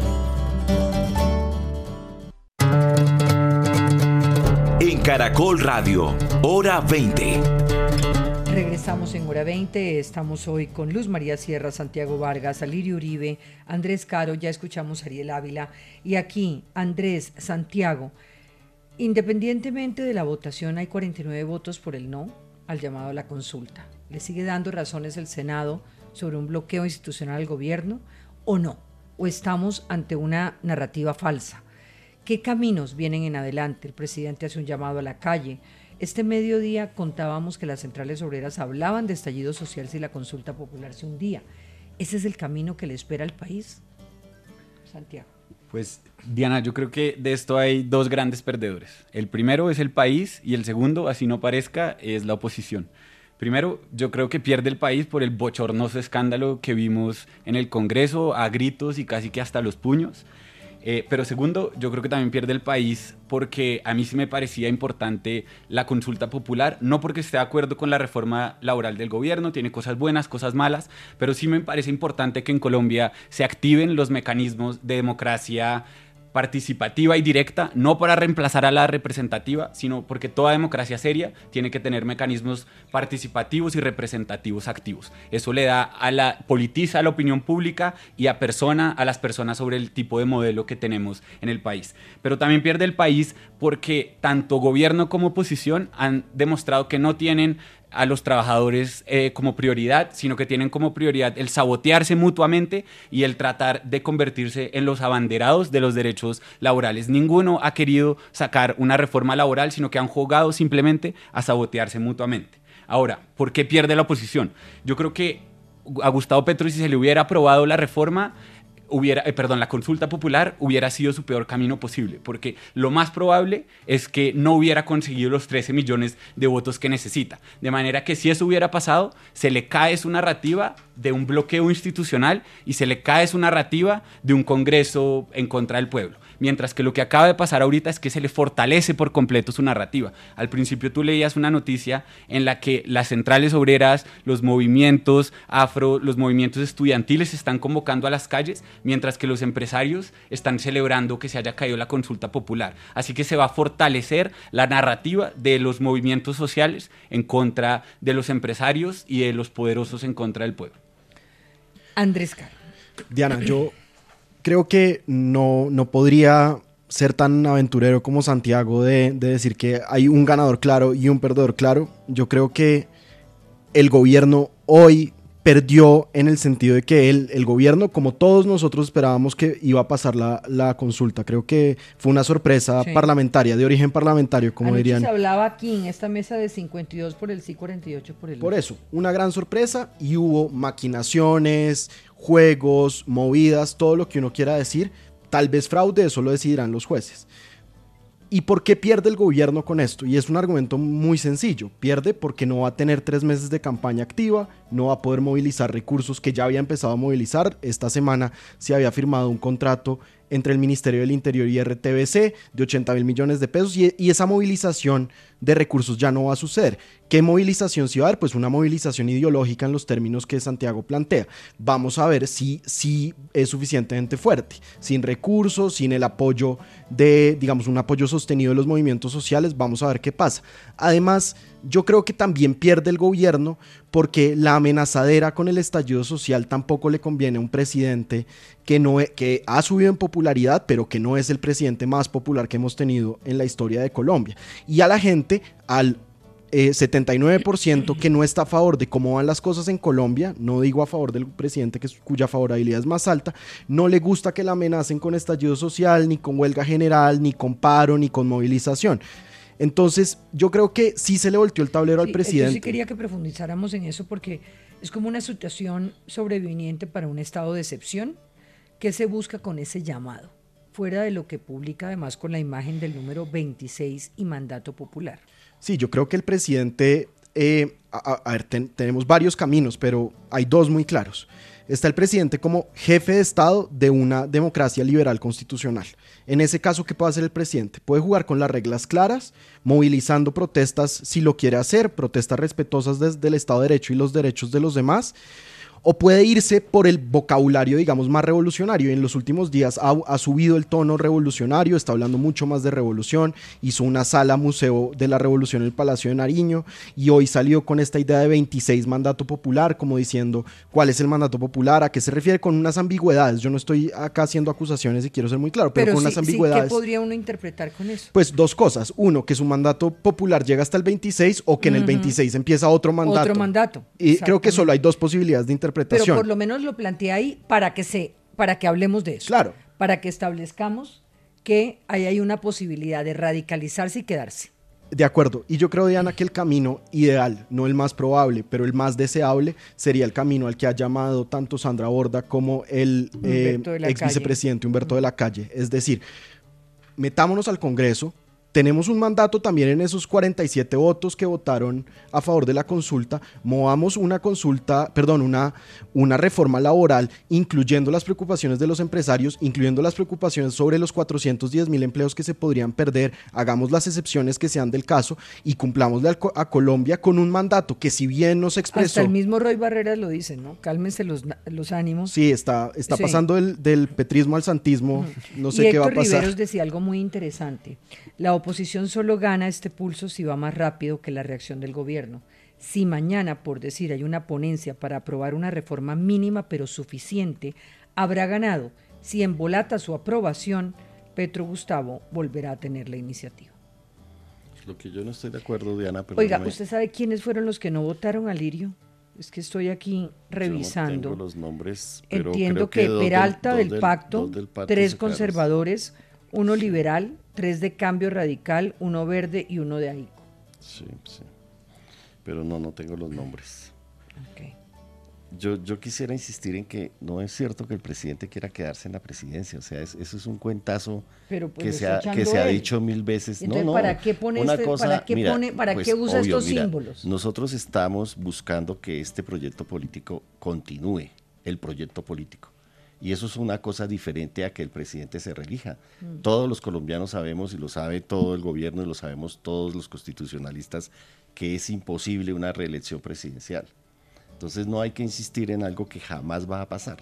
Speaker 1: En Caracol Radio, hora 20.
Speaker 2: Regresamos en hora 20, estamos hoy con Luz María Sierra, Santiago Vargas, Alirio Uribe, Andrés Caro, ya escuchamos a Ariel Ávila, y aquí Andrés, Santiago, independientemente de la votación hay 49 votos por el no al llamado a la consulta. Le sigue dando razones el Senado sobre un bloqueo institucional al gobierno o no? ¿O estamos ante una narrativa falsa? ¿Qué caminos vienen en adelante? El presidente hace un llamado a la calle. Este mediodía contábamos que las centrales obreras hablaban de estallido social si la consulta popular se hundía. ¿Ese es el camino que le espera al país? Santiago.
Speaker 14: Pues, Diana, yo creo que de esto hay dos grandes perdedores. El primero es el país y el segundo, así no parezca, es la oposición. Primero, yo creo que pierde el país por el bochornoso escándalo que vimos en el Congreso, a gritos y casi que hasta los puños. Pero segundo, yo creo que también pierde el país porque a mí sí me parecía importante la consulta popular, no porque esté de acuerdo con la reforma laboral del gobierno, tiene cosas buenas, cosas malas, pero sí me parece importante que en Colombia se activen los mecanismos de democracia participativa y directa, no para reemplazar a la representativa, sino porque toda democracia seria tiene que tener mecanismos participativos y representativos activos. Eso le da politiza a la opinión pública y a las personas sobre el tipo de modelo que tenemos en el país. Pero también pierde el país porque tanto gobierno como oposición han demostrado que no tienen a los trabajadores como prioridad, sino que tienen como prioridad el sabotearse mutuamente y el tratar de convertirse en los abanderados de los derechos laborales. Ninguno ha querido sacar una reforma laboral, sino que han jugado simplemente a sabotearse mutuamente. Ahora, ¿por qué pierde la oposición? Yo creo que a Gustavo Petro, si se le hubiera aprobado la reforma, la consulta popular hubiera sido su peor camino posible, porque lo más probable es que no hubiera conseguido los 13 millones de votos que necesita. De manera que si eso hubiera pasado, se le cae su narrativa de un bloqueo institucional y se le cae su narrativa de un Congreso en contra del pueblo. Mientras que lo que acaba de pasar ahorita es que se le fortalece por completo su narrativa. Al principio tú leías una noticia en la que las centrales obreras, los movimientos afro, los movimientos estudiantiles se están convocando a las calles, mientras que los empresarios están celebrando que se haya caído la consulta popular. Así que se va a fortalecer la narrativa de los movimientos sociales en contra de los empresarios y de los poderosos en contra del pueblo.
Speaker 2: Andrés Caro.
Speaker 15: Diana, yo creo que no podría ser tan aventurero como Santiago de decir que hay un ganador claro y un perdedor claro. Yo creo que el gobierno hoy perdió en el sentido de que el gobierno, como todos nosotros esperábamos que iba a pasar la consulta. Creo que fue una sorpresa parlamentaria, de origen parlamentario, como
Speaker 2: Anoche
Speaker 15: dirían.
Speaker 2: Se hablaba aquí en esta mesa de 52 por el sí, 48 por el no.
Speaker 15: Por eso, una gran sorpresa y hubo maquinaciones, juegos, movidas, todo lo que uno quiera decir. Tal vez fraude, eso lo decidirán los jueces. ¿Y por qué pierde el gobierno con esto? Y es un argumento muy sencillo. Pierde porque no va a tener 3 meses de campaña activa, no va a poder movilizar recursos que ya había empezado a movilizar. Esta semana se había firmado un contrato entre el Ministerio del Interior y RTBC de 80.000 millones de pesos y esa movilización de recursos ya no va a suceder. ¿Qué movilización se va a dar? Pues una movilización ideológica en los términos que Santiago plantea. Vamos a ver si es suficientemente fuerte, sin recursos, sin el apoyo un apoyo sostenido de los movimientos sociales. Vamos a ver qué pasa. Además, yo creo que también pierde el gobierno porque la amenazadera con el estallido social tampoco le conviene a un presidente que ha subido en popularidad, pero que no es el presidente más popular que hemos tenido en la historia de Colombia. Y a la gente, al 79% que no está a favor de cómo van las cosas en Colombia, no digo a favor del presidente cuya favorabilidad es más alta, no le gusta que la amenacen con estallido social, ni con huelga general, ni con paro, ni con movilización. Entonces, yo creo que sí se le volteó el tablero al presidente.
Speaker 2: Yo sí quería que profundizáramos en eso porque es como una situación sobreviviente para un estado de excepción. ¿Qué se busca con ese llamado? Fuera de lo que publica además con la imagen del número 26 y mandato popular.
Speaker 15: Sí, yo creo que el presidente, tenemos varios caminos, pero hay dos muy claros. Está el presidente como jefe de Estado de una democracia liberal constitucional. En ese caso, ¿qué puede hacer el presidente? Puede jugar con las reglas claras, movilizando protestas si lo quiere hacer, protestas respetuosas desde el Estado de Derecho y los derechos de los demás, o puede irse por el vocabulario, digamos, más revolucionario. En los últimos días ha subido el tono revolucionario, está hablando mucho más de revolución, hizo una sala museo de la revolución en el Palacio de Nariño y hoy salió con esta idea de 26 mandato popular, como diciendo cuál es el mandato popular, a qué se refiere, con unas ambigüedades. Yo no estoy acá haciendo acusaciones y quiero ser muy claro, pero con unas ambigüedades.
Speaker 2: ¿Qué podría uno interpretar con eso?
Speaker 15: Pues dos cosas. Uno, que su mandato popular llega hasta el 26 o que en el 26 empieza otro mandato.
Speaker 2: Otro mandato.
Speaker 15: Y creo que solo hay dos posibilidades de interpretar interpretación.
Speaker 2: Pero por lo menos lo plantea ahí para que hablemos de eso.
Speaker 15: Claro.
Speaker 2: Para que establezcamos que ahí hay una posibilidad de radicalizarse y quedarse.
Speaker 15: De acuerdo, y yo creo, Diana, que el camino ideal, no el más probable, pero el más deseable, sería el camino al que ha llamado tanto Sandra Borda como el ex vicepresidente Humberto de la Calle. Es decir, metámonos al Congreso. Tenemos un mandato también en esos 47 votos que votaron a favor de la consulta. Movamos una reforma laboral, incluyendo las preocupaciones de los empresarios, incluyendo las preocupaciones sobre los 410,000 empleos que se podrían perder. Hagamos las excepciones que sean del caso y cumplámosle a Colombia con un mandato que, si bien nos expresó...
Speaker 2: Hasta el mismo Roy Barreras lo dice, ¿no? Cálmense los ánimos.
Speaker 15: Sí, está pasando del petrismo al santismo. No sé qué va a pasar.
Speaker 2: Riveros decía algo muy interesante. La oposición solo gana este pulso si va más rápido que la reacción del gobierno. Si mañana, por decir, hay una ponencia para aprobar una reforma mínima pero suficiente, habrá ganado. Si embolata su aprobación, Petro Gustavo volverá a tener la iniciativa.
Speaker 16: Lo que yo no estoy de acuerdo, Diana, pero
Speaker 2: oiga, ¿usted sabe quiénes fueron los que no votaron a Lirio? Es que estoy aquí revisando.
Speaker 16: Yo no tengo los nombres, pero
Speaker 2: entiendo
Speaker 16: creo
Speaker 2: que Peralta del Pacto,
Speaker 16: del Pacto
Speaker 2: 3 conservadores, 1 liberal, 3 de Cambio Radical, 1 verde y 1 de AICO.
Speaker 16: Sí. Pero no tengo los nombres.
Speaker 2: Okay.
Speaker 16: Yo quisiera insistir en que no es cierto que el presidente quiera quedarse en la presidencia. O sea, eso es un cuentazo
Speaker 2: pero pues
Speaker 16: que se ha dicho 1000 veces.
Speaker 2: Entonces,
Speaker 16: no,
Speaker 2: ¿para qué pone ¿para qué usa estos símbolos?
Speaker 16: Nosotros estamos buscando que este proyecto político continúe, el proyecto político. Y eso es una cosa diferente a que el presidente se reelija. Todos los colombianos sabemos, y lo sabe todo el gobierno, y lo sabemos todos los constitucionalistas, que es imposible una reelección presidencial. Entonces no hay que insistir en algo que jamás va a pasar.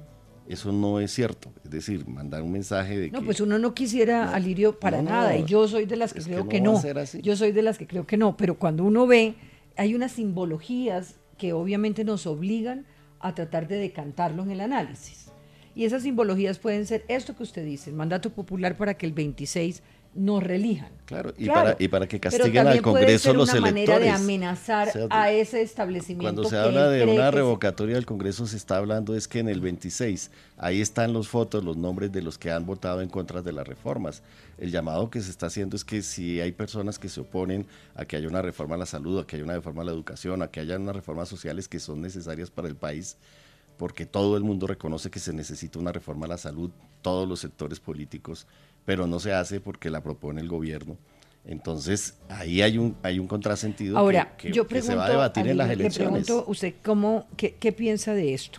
Speaker 16: Eso no es cierto. Es decir, mandar un mensaje de que...
Speaker 2: No, pues uno no quisiera a Lirio para nada, y yo soy de las que creo que no. Yo soy de las que creo que no, pero cuando uno ve, hay unas simbologías que obviamente nos obligan a tratar de decantarlo en el análisis. Y esas simbologías pueden ser esto que usted dice, el mandato popular para que el 26 nos reelijan.
Speaker 16: Claro, y para que castiguen al Congreso los electores. Pero también puede ser una manera de
Speaker 2: amenazar a ese establecimiento.
Speaker 16: Cuando se habla de una revocatoria del Congreso, se está hablando es que en el 26, ahí están los fotos, los nombres de los que han votado en contra de las reformas. El llamado que se está haciendo es que si hay personas que se oponen a que haya una reforma a la salud, a que haya una reforma a la educación, a que haya unas reformas sociales que son necesarias para el país, porque todo el mundo reconoce que se necesita una reforma a la salud, todos los sectores políticos, pero no se hace porque la propone el gobierno. Entonces, ahí hay un contrasentido.
Speaker 2: Ahora,
Speaker 16: que
Speaker 2: yo pregunto,
Speaker 16: se va a debatir en las elecciones.
Speaker 2: Le pregunto usted qué piensa de esto.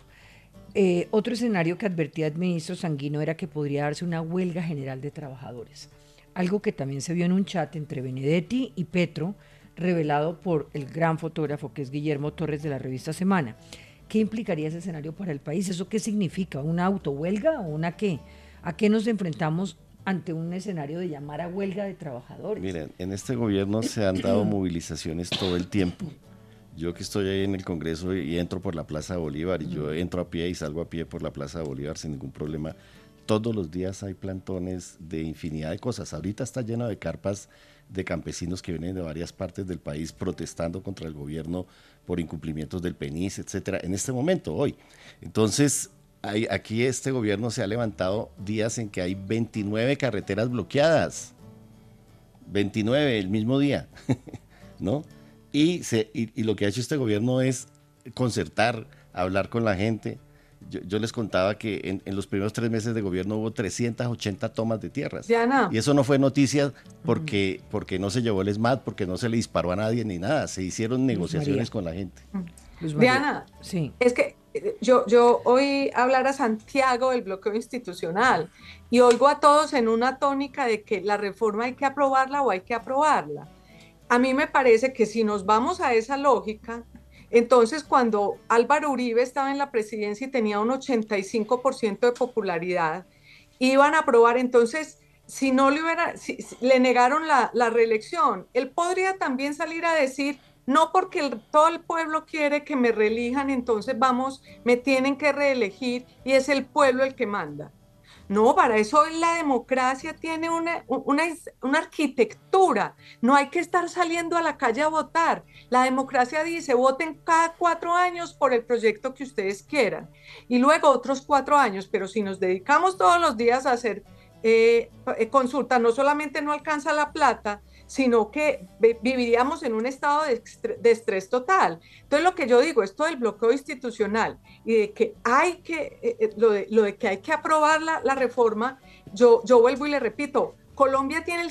Speaker 2: Otro escenario que advertía el ministro Sanguino era que podría darse una huelga general de trabajadores, algo que también se vio en un chat entre Benedetti y Petro, revelado por el gran fotógrafo que es Guillermo Torres de la revista Semana. ¿Qué implicaría ese escenario para el país? ¿Eso qué significa? ¿Una autohuelga o una qué? ¿A qué nos enfrentamos ante un escenario de llamar a huelga de trabajadores?
Speaker 16: Miren, en este gobierno se han dado movilizaciones todo el tiempo. Yo que estoy ahí en el Congreso y entro por la Plaza de Bolívar, y yo entro a pie y salgo a pie por la Plaza de Bolívar sin ningún problema. Todos los días hay plantones de infinidad de cosas. Ahorita está lleno de carpas de campesinos que vienen de varias partes del país protestando contra el gobierno por incumplimientos del PENIS, etcétera, en este momento, hoy. Entonces, aquí este gobierno se ha levantado días en que hay 29 carreteras bloqueadas, 29 el mismo día, ¿no? Y lo que ha hecho este gobierno es concertar, hablar con la gente. Yo les contaba que en los primeros 3 meses de gobierno hubo 380 tomas de tierras.
Speaker 13: Diana.
Speaker 16: Y eso no fue noticia porque no se llevó el SMAT, porque no se le disparó a nadie ni nada. Se hicieron negociaciones con la gente.
Speaker 13: Diana,
Speaker 2: sí.
Speaker 13: Es que yo oí hablar a Santiago del bloqueo institucional y oigo a todos en una tónica de que la reforma hay que aprobarla o hay que aprobarla. A mí me parece que si nos vamos a esa lógica, entonces cuando Álvaro Uribe estaba en la presidencia y tenía un 85% de popularidad, iban a aprobar. Entonces, si le negaron la reelección, él podría también salir a decir, no porque todo el pueblo quiere que me reelijan, entonces me tienen que reelegir y es el pueblo el que manda. No, para eso la democracia tiene una arquitectura. No hay que estar saliendo a la calle a votar. La democracia dice, voten cada 4 años por el proyecto que ustedes quieran. Y luego otros 4 años. Pero si nos dedicamos todos los días a hacer consulta, no solamente no alcanza la plata, sino que viviríamos en un estado de estrés total. Entonces lo que yo digo, esto del bloqueo institucional y de que hay que, lo de que hay que aprobar la reforma, yo vuelvo y le repito, Colombia tiene el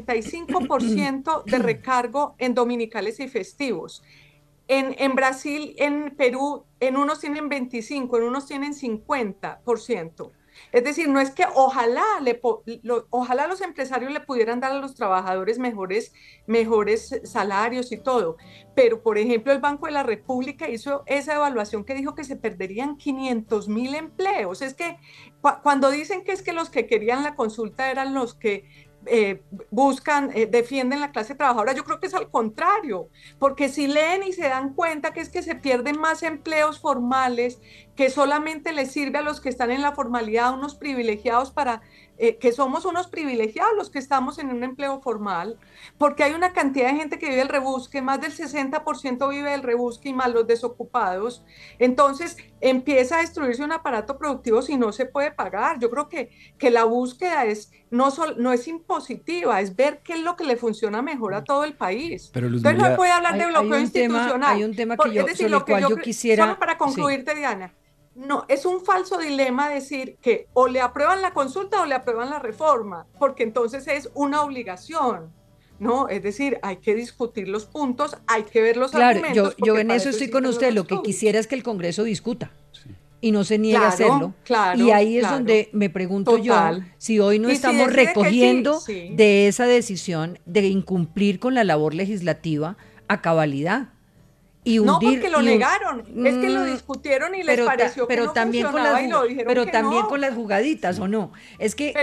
Speaker 13: 75% de recargo en dominicales y festivos. En Brasil, en Perú, en unos tienen 25, en unos tienen 50%. Es decir, no es que ojalá los empresarios le pudieran dar a los trabajadores mejores salarios y todo, pero por ejemplo el Banco de la República hizo esa evaluación que dijo que se perderían 500.000 empleos. Es que cuando dicen que es que los que querían la consulta eran los que defienden la clase trabajadora, yo creo que es al contrario, porque si leen y se dan cuenta que es que se pierden más empleos formales, que solamente les sirve a los que están en la formalidad, unos privilegiados que somos unos privilegiados los que estamos en un empleo formal, porque hay una cantidad de gente que vive el rebusque, más del 60% vive del rebusque y más los desocupados. Entonces empieza a destruirse un aparato productivo si no se puede pagar. Yo creo que la búsqueda no es impositiva, es ver qué es lo que le funciona mejor a todo el país.
Speaker 14: Pero
Speaker 13: entonces no puede hablar de bloqueo institucional.
Speaker 2: Hay un tema que yo quisiera...
Speaker 13: Solo para concluirte, sí. Diana, no, es un falso dilema decir que o le aprueban la consulta o le aprueban la reforma, porque entonces es una obligación, ¿no? Es decir, hay que discutir los puntos, hay que ver los argumentos.
Speaker 2: Yo en eso estoy con usted, lo que quisiera es que el Congreso discuta. Y no se niega a hacerlo. Y ahí es donde me pregunto yo si hoy no estamos recogiendo de esa decisión de incumplir con la labor legislativa a cabalidad.
Speaker 13: No, porque lo negaron, es que lo discutieron y les pareció que no funcionaba y lo dijeron
Speaker 2: pero
Speaker 13: que
Speaker 2: también
Speaker 13: no.
Speaker 2: con las jugaditas, ¿o no? Es que...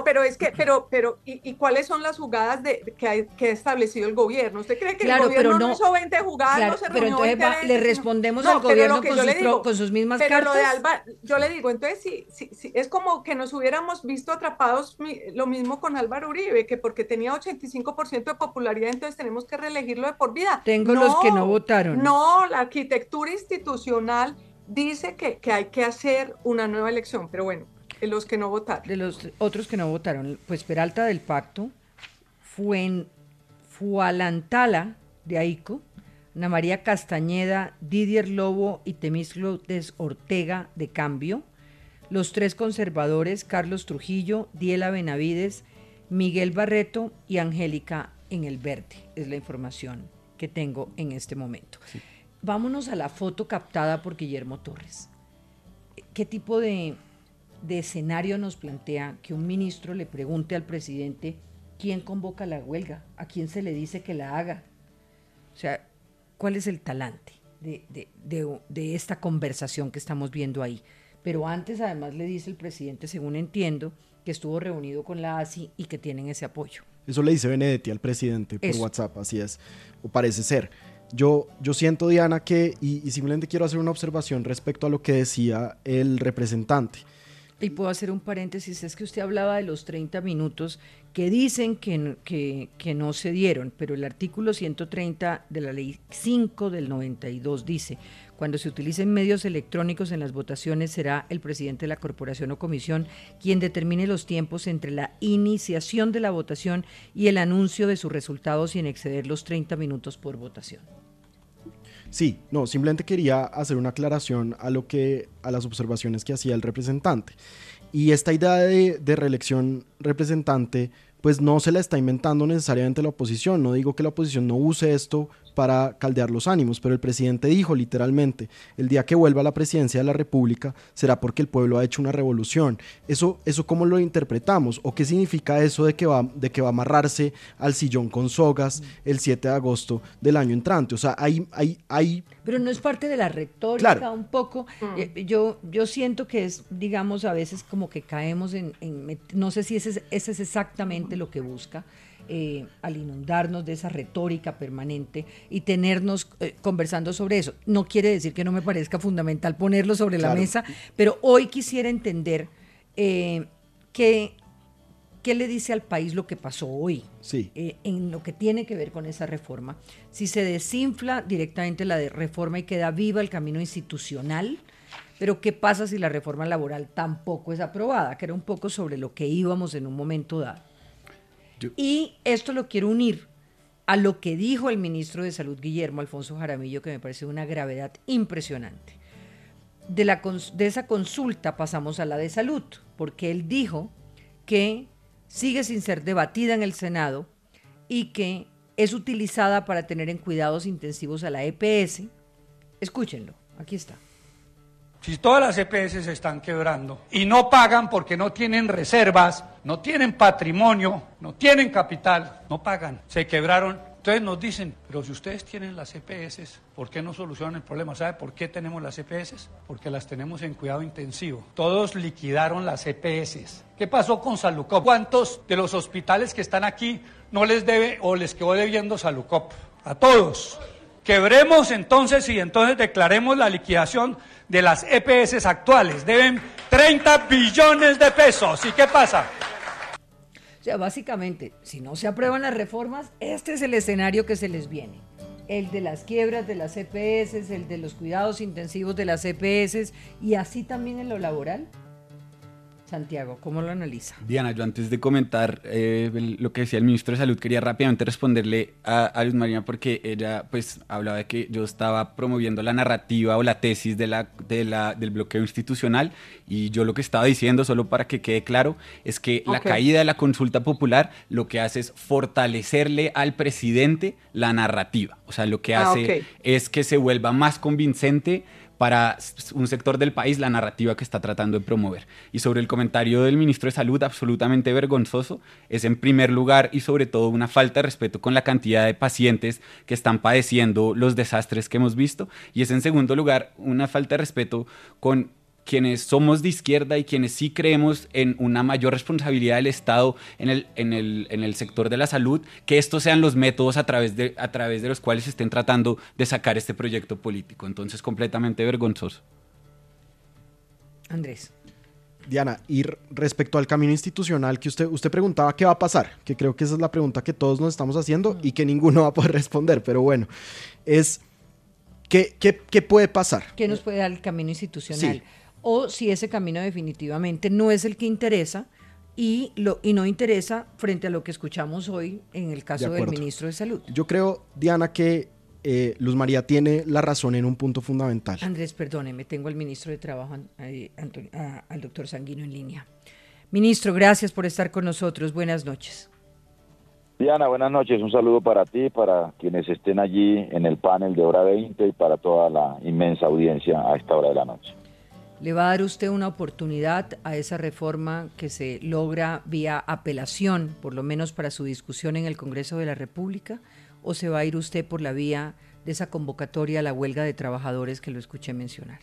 Speaker 13: ¿Y cuáles son las jugadas que ha establecido el gobierno? ¿Usted cree que el
Speaker 2: Claro,
Speaker 13: gobierno
Speaker 2: pero
Speaker 13: no hizo 20 jugadas,
Speaker 2: claro,
Speaker 13: no se
Speaker 2: pero
Speaker 13: reunió
Speaker 2: entonces
Speaker 13: 20
Speaker 2: le
Speaker 13: veces?
Speaker 2: respondemos
Speaker 13: No,
Speaker 2: al gobierno
Speaker 13: pero
Speaker 2: con sus mismas
Speaker 13: pero
Speaker 2: cartas.
Speaker 13: Lo de Álvaro, yo le digo, entonces sí, es como que nos hubiéramos visto atrapados, lo mismo con Álvaro Uribe, que porque tenía 85% de popularidad, entonces tenemos que reelegirlo de por vida.
Speaker 2: Tengo los que no votaron.
Speaker 13: No, la arquitectura institucional dice que hay que hacer una nueva elección, pero bueno, los que no votaron.
Speaker 2: De los otros que no votaron, pues Peralta del Pacto, Fualantala de Aico, Ana María Castañeda, Didier Lobo y Temístocles Ortega de Cambio, los 3 conservadores, Carlos Trujillo, Diela Benavides, Miguel Barreto y Angélica en el Verde. Es la información que tengo en este momento. Sí. Vámonos a la foto captada por Guillermo Torres. ¿Qué tipo de escenario nos plantea que un ministro le pregunte al presidente quién convoca la huelga, a quién se le dice que la haga? O sea, ¿cuál es el talante de esta conversación que estamos viendo ahí? Pero antes, además, le dice el presidente, según entiendo, que estuvo reunido con la ASI y que tienen ese apoyo.
Speaker 15: Eso le dice Benedetti al presidente por WhatsApp, así es, o parece ser. Yo siento, Diana, que, y simplemente quiero hacer una observación respecto a lo que decía el representante.
Speaker 2: Y puedo hacer un paréntesis, es que usted hablaba de los 30 minutos que dicen que no se dieron, pero el artículo 130 de la ley 5 del 92 dice: cuando se utilicen medios electrónicos en las votaciones, será el presidente de la corporación o comisión quien determine los tiempos entre la iniciación de la votación y el anuncio de sus resultados sin exceder los 30 minutos por votación.
Speaker 15: Sí, no, simplemente quería hacer una aclaración a las observaciones que hacía el representante. Y esta idea de reelección representante, pues no se la está inventando necesariamente la oposición. No digo que la oposición no use esto para caldear los ánimos, pero el presidente dijo literalmente: el día que vuelva a la presidencia de la República será porque el pueblo ha hecho una revolución. ¿Eso cómo lo interpretamos? ¿O qué significa eso de que va a amarrarse al sillón con sogas el 7 de agosto del año entrante? O sea, hay...
Speaker 2: Pero no es parte de la retórica, claro. Un poco. Yo siento que es, digamos, a veces como que caemos en no sé si ese es exactamente lo que busca, al inundarnos de esa retórica permanente y tenernos conversando sobre eso. No quiere decir que no me parezca fundamental ponerlo sobre la mesa, pero hoy quisiera entender ¿qué le dice al país lo que pasó hoy?
Speaker 15: Sí.
Speaker 2: En lo que tiene que ver con esa reforma. Si se desinfla directamente la reforma y queda viva el camino institucional, pero ¿qué pasa si la reforma laboral tampoco es aprobada? Que era un poco sobre lo que íbamos en un momento dado. Y esto lo quiero unir a lo que dijo el ministro de Salud, Guillermo Alfonso Jaramillo, que me parece una gravedad impresionante. De esa consulta pasamos a la de salud, porque él dijo que sigue sin ser debatida en el Senado y que es utilizada para tener en cuidados intensivos a la EPS. Escúchenlo, aquí está.
Speaker 6: Si todas las EPS se están quebrando y no pagan porque no tienen reservas, no tienen patrimonio, no tienen capital, no pagan, se quebraron. Entonces nos dicen, pero si ustedes tienen las EPS, ¿por qué no solucionan el problema? ¿Sabe por qué tenemos las EPS? Porque las tenemos en cuidado intensivo. Todos liquidaron las EPS. ¿Qué pasó con Salucop? ¿Cuántos de los hospitales que están aquí no les debe o les quedó debiendo Salucop? A todos. Quebremos entonces y entonces declaremos la liquidación de las EPS actuales. Deben 30 billones de pesos. ¿Y qué pasa?
Speaker 2: O sea, básicamente, si no se aprueban las reformas, este es el escenario que se les viene. El de las quiebras de las EPS, el de los cuidados intensivos de las EPS y así también en lo laboral. Santiago, ¿cómo lo analiza?
Speaker 14: Diana, yo antes de comentar lo que decía el ministro de Salud, quería rápidamente responderle a Luz María, porque ella pues hablaba de que yo estaba promoviendo la narrativa o la tesis del bloqueo institucional, y yo lo que estaba diciendo, solo para que quede claro, es que la caída de la consulta popular lo que hace es fortalecerle al presidente la narrativa. O sea, lo que hace es que se vuelva más convincente para un sector del país la narrativa que está tratando de promover. Y sobre el comentario del ministro de Salud, absolutamente vergonzoso, es en primer lugar y sobre todo una falta de respeto con la cantidad de pacientes que están padeciendo los desastres que hemos visto, y es en segundo lugar una falta de respeto con quienes somos de izquierda y quienes sí creemos en una mayor responsabilidad del Estado en el sector de la salud, que estos sean los métodos a través de los cuales se estén tratando de sacar este proyecto político. Entonces, completamente vergonzoso.
Speaker 2: Andrés.
Speaker 15: Diana, y respecto al camino institucional que usted preguntaba qué va a pasar, que creo que esa es la pregunta que todos nos estamos haciendo y que ninguno va a poder responder, pero bueno, es ¿qué puede pasar?
Speaker 2: ¿Qué nos puede dar el camino institucional?
Speaker 15: Sí.
Speaker 2: O si ese camino definitivamente no es el que interesa y no interesa frente a lo que escuchamos hoy en el caso del ministro de Salud.
Speaker 15: Yo creo, Diana, que Luz María tiene la razón en un punto fundamental.
Speaker 2: Andrés, perdóneme, tengo al ministro de Trabajo, al doctor Sanguino en línea. Ministro, gracias por estar con nosotros. Buenas noches.
Speaker 18: Diana, buenas noches. Un saludo para ti, para quienes estén allí en el panel de Hora 20 y para toda la inmensa audiencia a esta hora de la noche.
Speaker 2: ¿Le va a dar usted una oportunidad a esa reforma que se logra vía apelación, por lo menos para su discusión en el Congreso de la República? ¿O se va a ir usted por la vía de esa convocatoria a la huelga de trabajadores que lo escuché mencionar?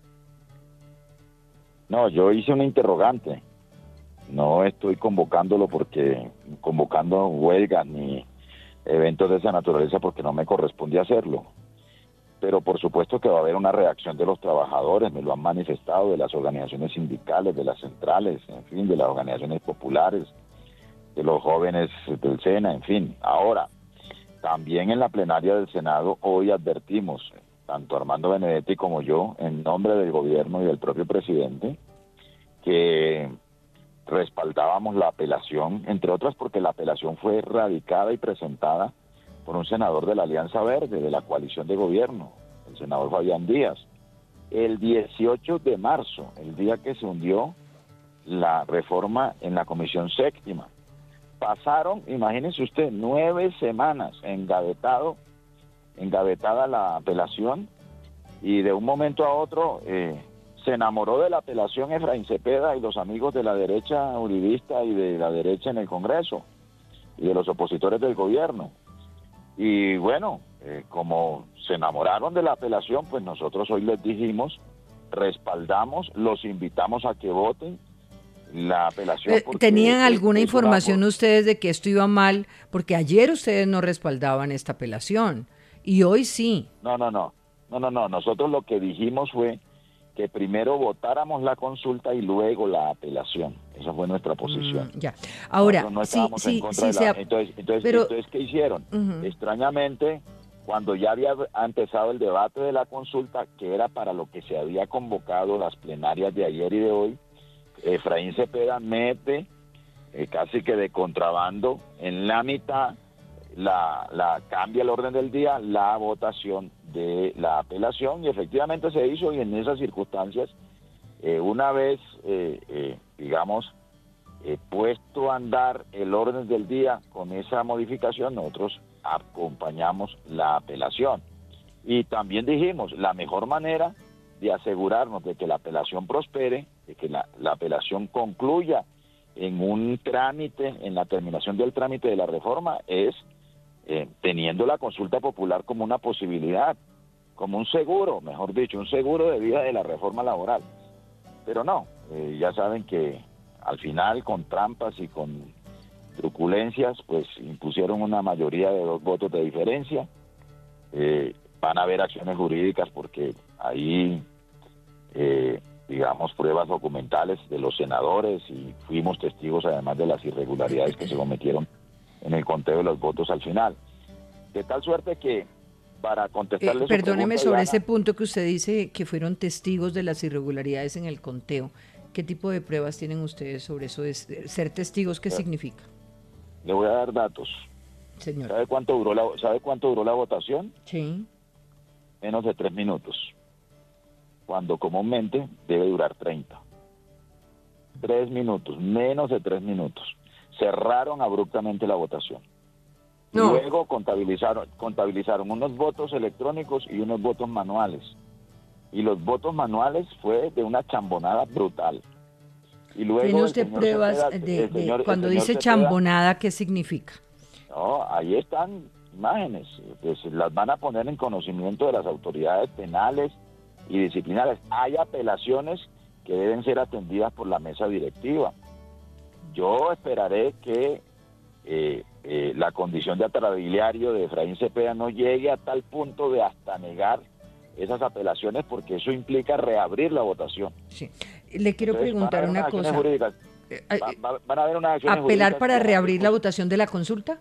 Speaker 18: No, yo hice una interrogante. No estoy convocando huelgas ni eventos de esa naturaleza porque no me corresponde hacerlo. Pero por supuesto que va a haber una reacción de los trabajadores, me lo han manifestado, de las organizaciones sindicales, de las centrales, en fin, de las organizaciones populares, de los jóvenes del SENA, en fin. Ahora, también en la plenaria del Senado hoy advertimos, tanto Armando Benedetti como yo, en nombre del gobierno y del propio presidente, que respaldábamos la apelación, entre otras porque la apelación fue radicada y presentada por un senador de la Alianza Verde, de la coalición de gobierno, el senador Fabián Díaz, el 18 de marzo, el día que se hundió la reforma en la Comisión Séptima. Pasaron, imagínense usted, 9 semanas engavetada la apelación, y de un momento a otro se enamoró de la apelación Efraín Cepeda y los amigos de la derecha uribista y de la derecha en el Congreso y de los opositores del gobierno. Y bueno, como se enamoraron de la apelación, pues nosotros hoy les dijimos, respaldamos, los invitamos a que voten la apelación.
Speaker 2: ¿Tenían alguna información ustedes de que esto iba mal? Porque ayer ustedes no respaldaban esta apelación y hoy sí.
Speaker 18: No. Nosotros lo que dijimos fue que primero votáramos la consulta y luego la apelación. Esa fue nuestra posición.
Speaker 2: Ya. Ahora,
Speaker 18: no estábamos en contra de la... Entonces, ¿qué hicieron? Extrañamente, cuando ya había empezado el debate de la consulta, que era para lo que se había convocado las plenarias de ayer y de hoy, Efraín Cepeda mete casi que de contrabando en la mitad, cambia el orden del día, la votación de la apelación, y efectivamente se hizo, y en esas circunstancias, una vez, puesto a andar el orden del día con esa modificación, nosotros acompañamos la apelación. Y también dijimos, la mejor manera de asegurarnos de que la apelación prospere, de que la apelación concluya en un trámite, en la terminación del trámite de la reforma, es teniendo la consulta popular como una posibilidad, como un seguro, mejor dicho, un seguro de vida de la reforma laboral. Pero no, ya saben que al final, con trampas y con truculencias, pues impusieron una mayoría de 2 votos de diferencia. Van a haber acciones jurídicas porque ahí, pruebas documentales de los senadores, y fuimos testigos además de las irregularidades que se cometieron en el conteo de los votos al final. De tal suerte que, para contestarle
Speaker 2: perdóneme sobre ese punto que usted dice que fueron testigos de las irregularidades en el conteo. ¿Qué tipo de pruebas tienen ustedes sobre eso de ser testigos? ¿Qué significa?
Speaker 18: Le voy a dar datos.
Speaker 2: Señor.
Speaker 18: ¿Sabe cuánto duró la votación?
Speaker 2: Sí.
Speaker 18: Menos de 3 minutos. Cuando comúnmente debe durar 30. 3 minutos, menos de 3 minutos. Cerraron abruptamente la votación. No. Luego contabilizaron unos votos electrónicos y unos votos manuales. Y los votos manuales fue de una chambonada brutal. Y luego
Speaker 2: ¿tiene usted pruebas cuando dice chambonada, qué significa?
Speaker 18: No, ahí están imágenes, pues las van a poner en conocimiento de las autoridades penales y disciplinarias. Hay apelaciones que deben ser atendidas por la mesa directiva. Yo esperaré que la condición de atrabiliario de Efraín Cepeda no llegue a tal punto de hasta negar esas apelaciones, porque eso implica reabrir la votación.
Speaker 2: Sí. Le quiero preguntar una cosa.
Speaker 18: ¿Van a haber unas acciones
Speaker 2: ¿apelar
Speaker 18: jurídicas
Speaker 2: para reabrir la votación de la consulta?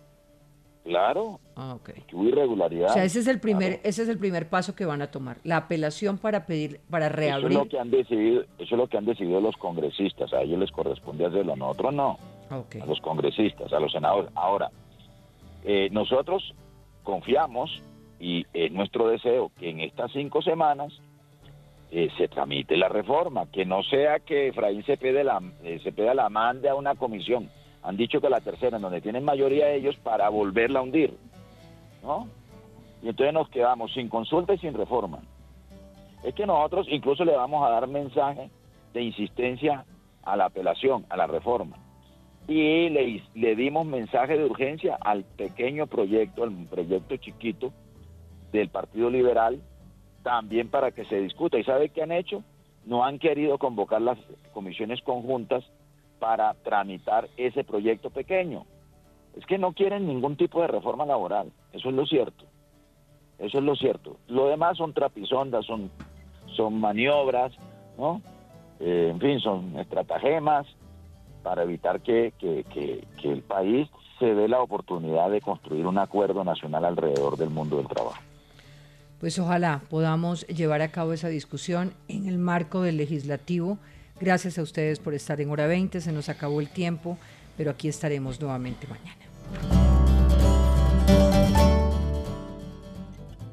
Speaker 18: Claro.
Speaker 2: Okay.
Speaker 18: Que hubo irregularidad.
Speaker 2: O sea, ese es el primer paso que van a tomar, la apelación para reabrir.
Speaker 18: Eso es lo que han decidido los congresistas. A ellos les corresponde hacerlo, a nosotros no.
Speaker 2: Okay.
Speaker 18: A los congresistas, a los senadores. Ahora, nosotros confiamos, y es nuestro deseo, que en estas 5 semanas se tramite la reforma, que no sea que Efraín Cepeda la mande a una comisión. Han dicho que la tercera, en donde tienen mayoría ellos, para volverla a hundir, ¿no? Y entonces nos quedamos sin consulta y sin reforma. Es que nosotros incluso le vamos a dar mensaje de insistencia a la apelación, a la reforma. Y le dimos mensaje de urgencia al pequeño proyecto, al proyecto chiquito del Partido Liberal, también para que se discuta. ¿Y sabe qué han hecho? No han querido convocar las comisiones conjuntas para tramitar ese proyecto pequeño. Es que no quieren ningún tipo de reforma laboral. Eso es lo cierto. Eso es lo cierto. Lo demás son trapisondas, son maniobras, ¿no? En fin, son estratagemas para evitar que el país se dé la oportunidad de construir un acuerdo nacional alrededor del mundo del trabajo.
Speaker 2: Pues ojalá podamos llevar a cabo esa discusión en el marco del legislativo. Gracias a ustedes por estar en Hora 20, se nos acabó el tiempo, pero aquí estaremos nuevamente mañana.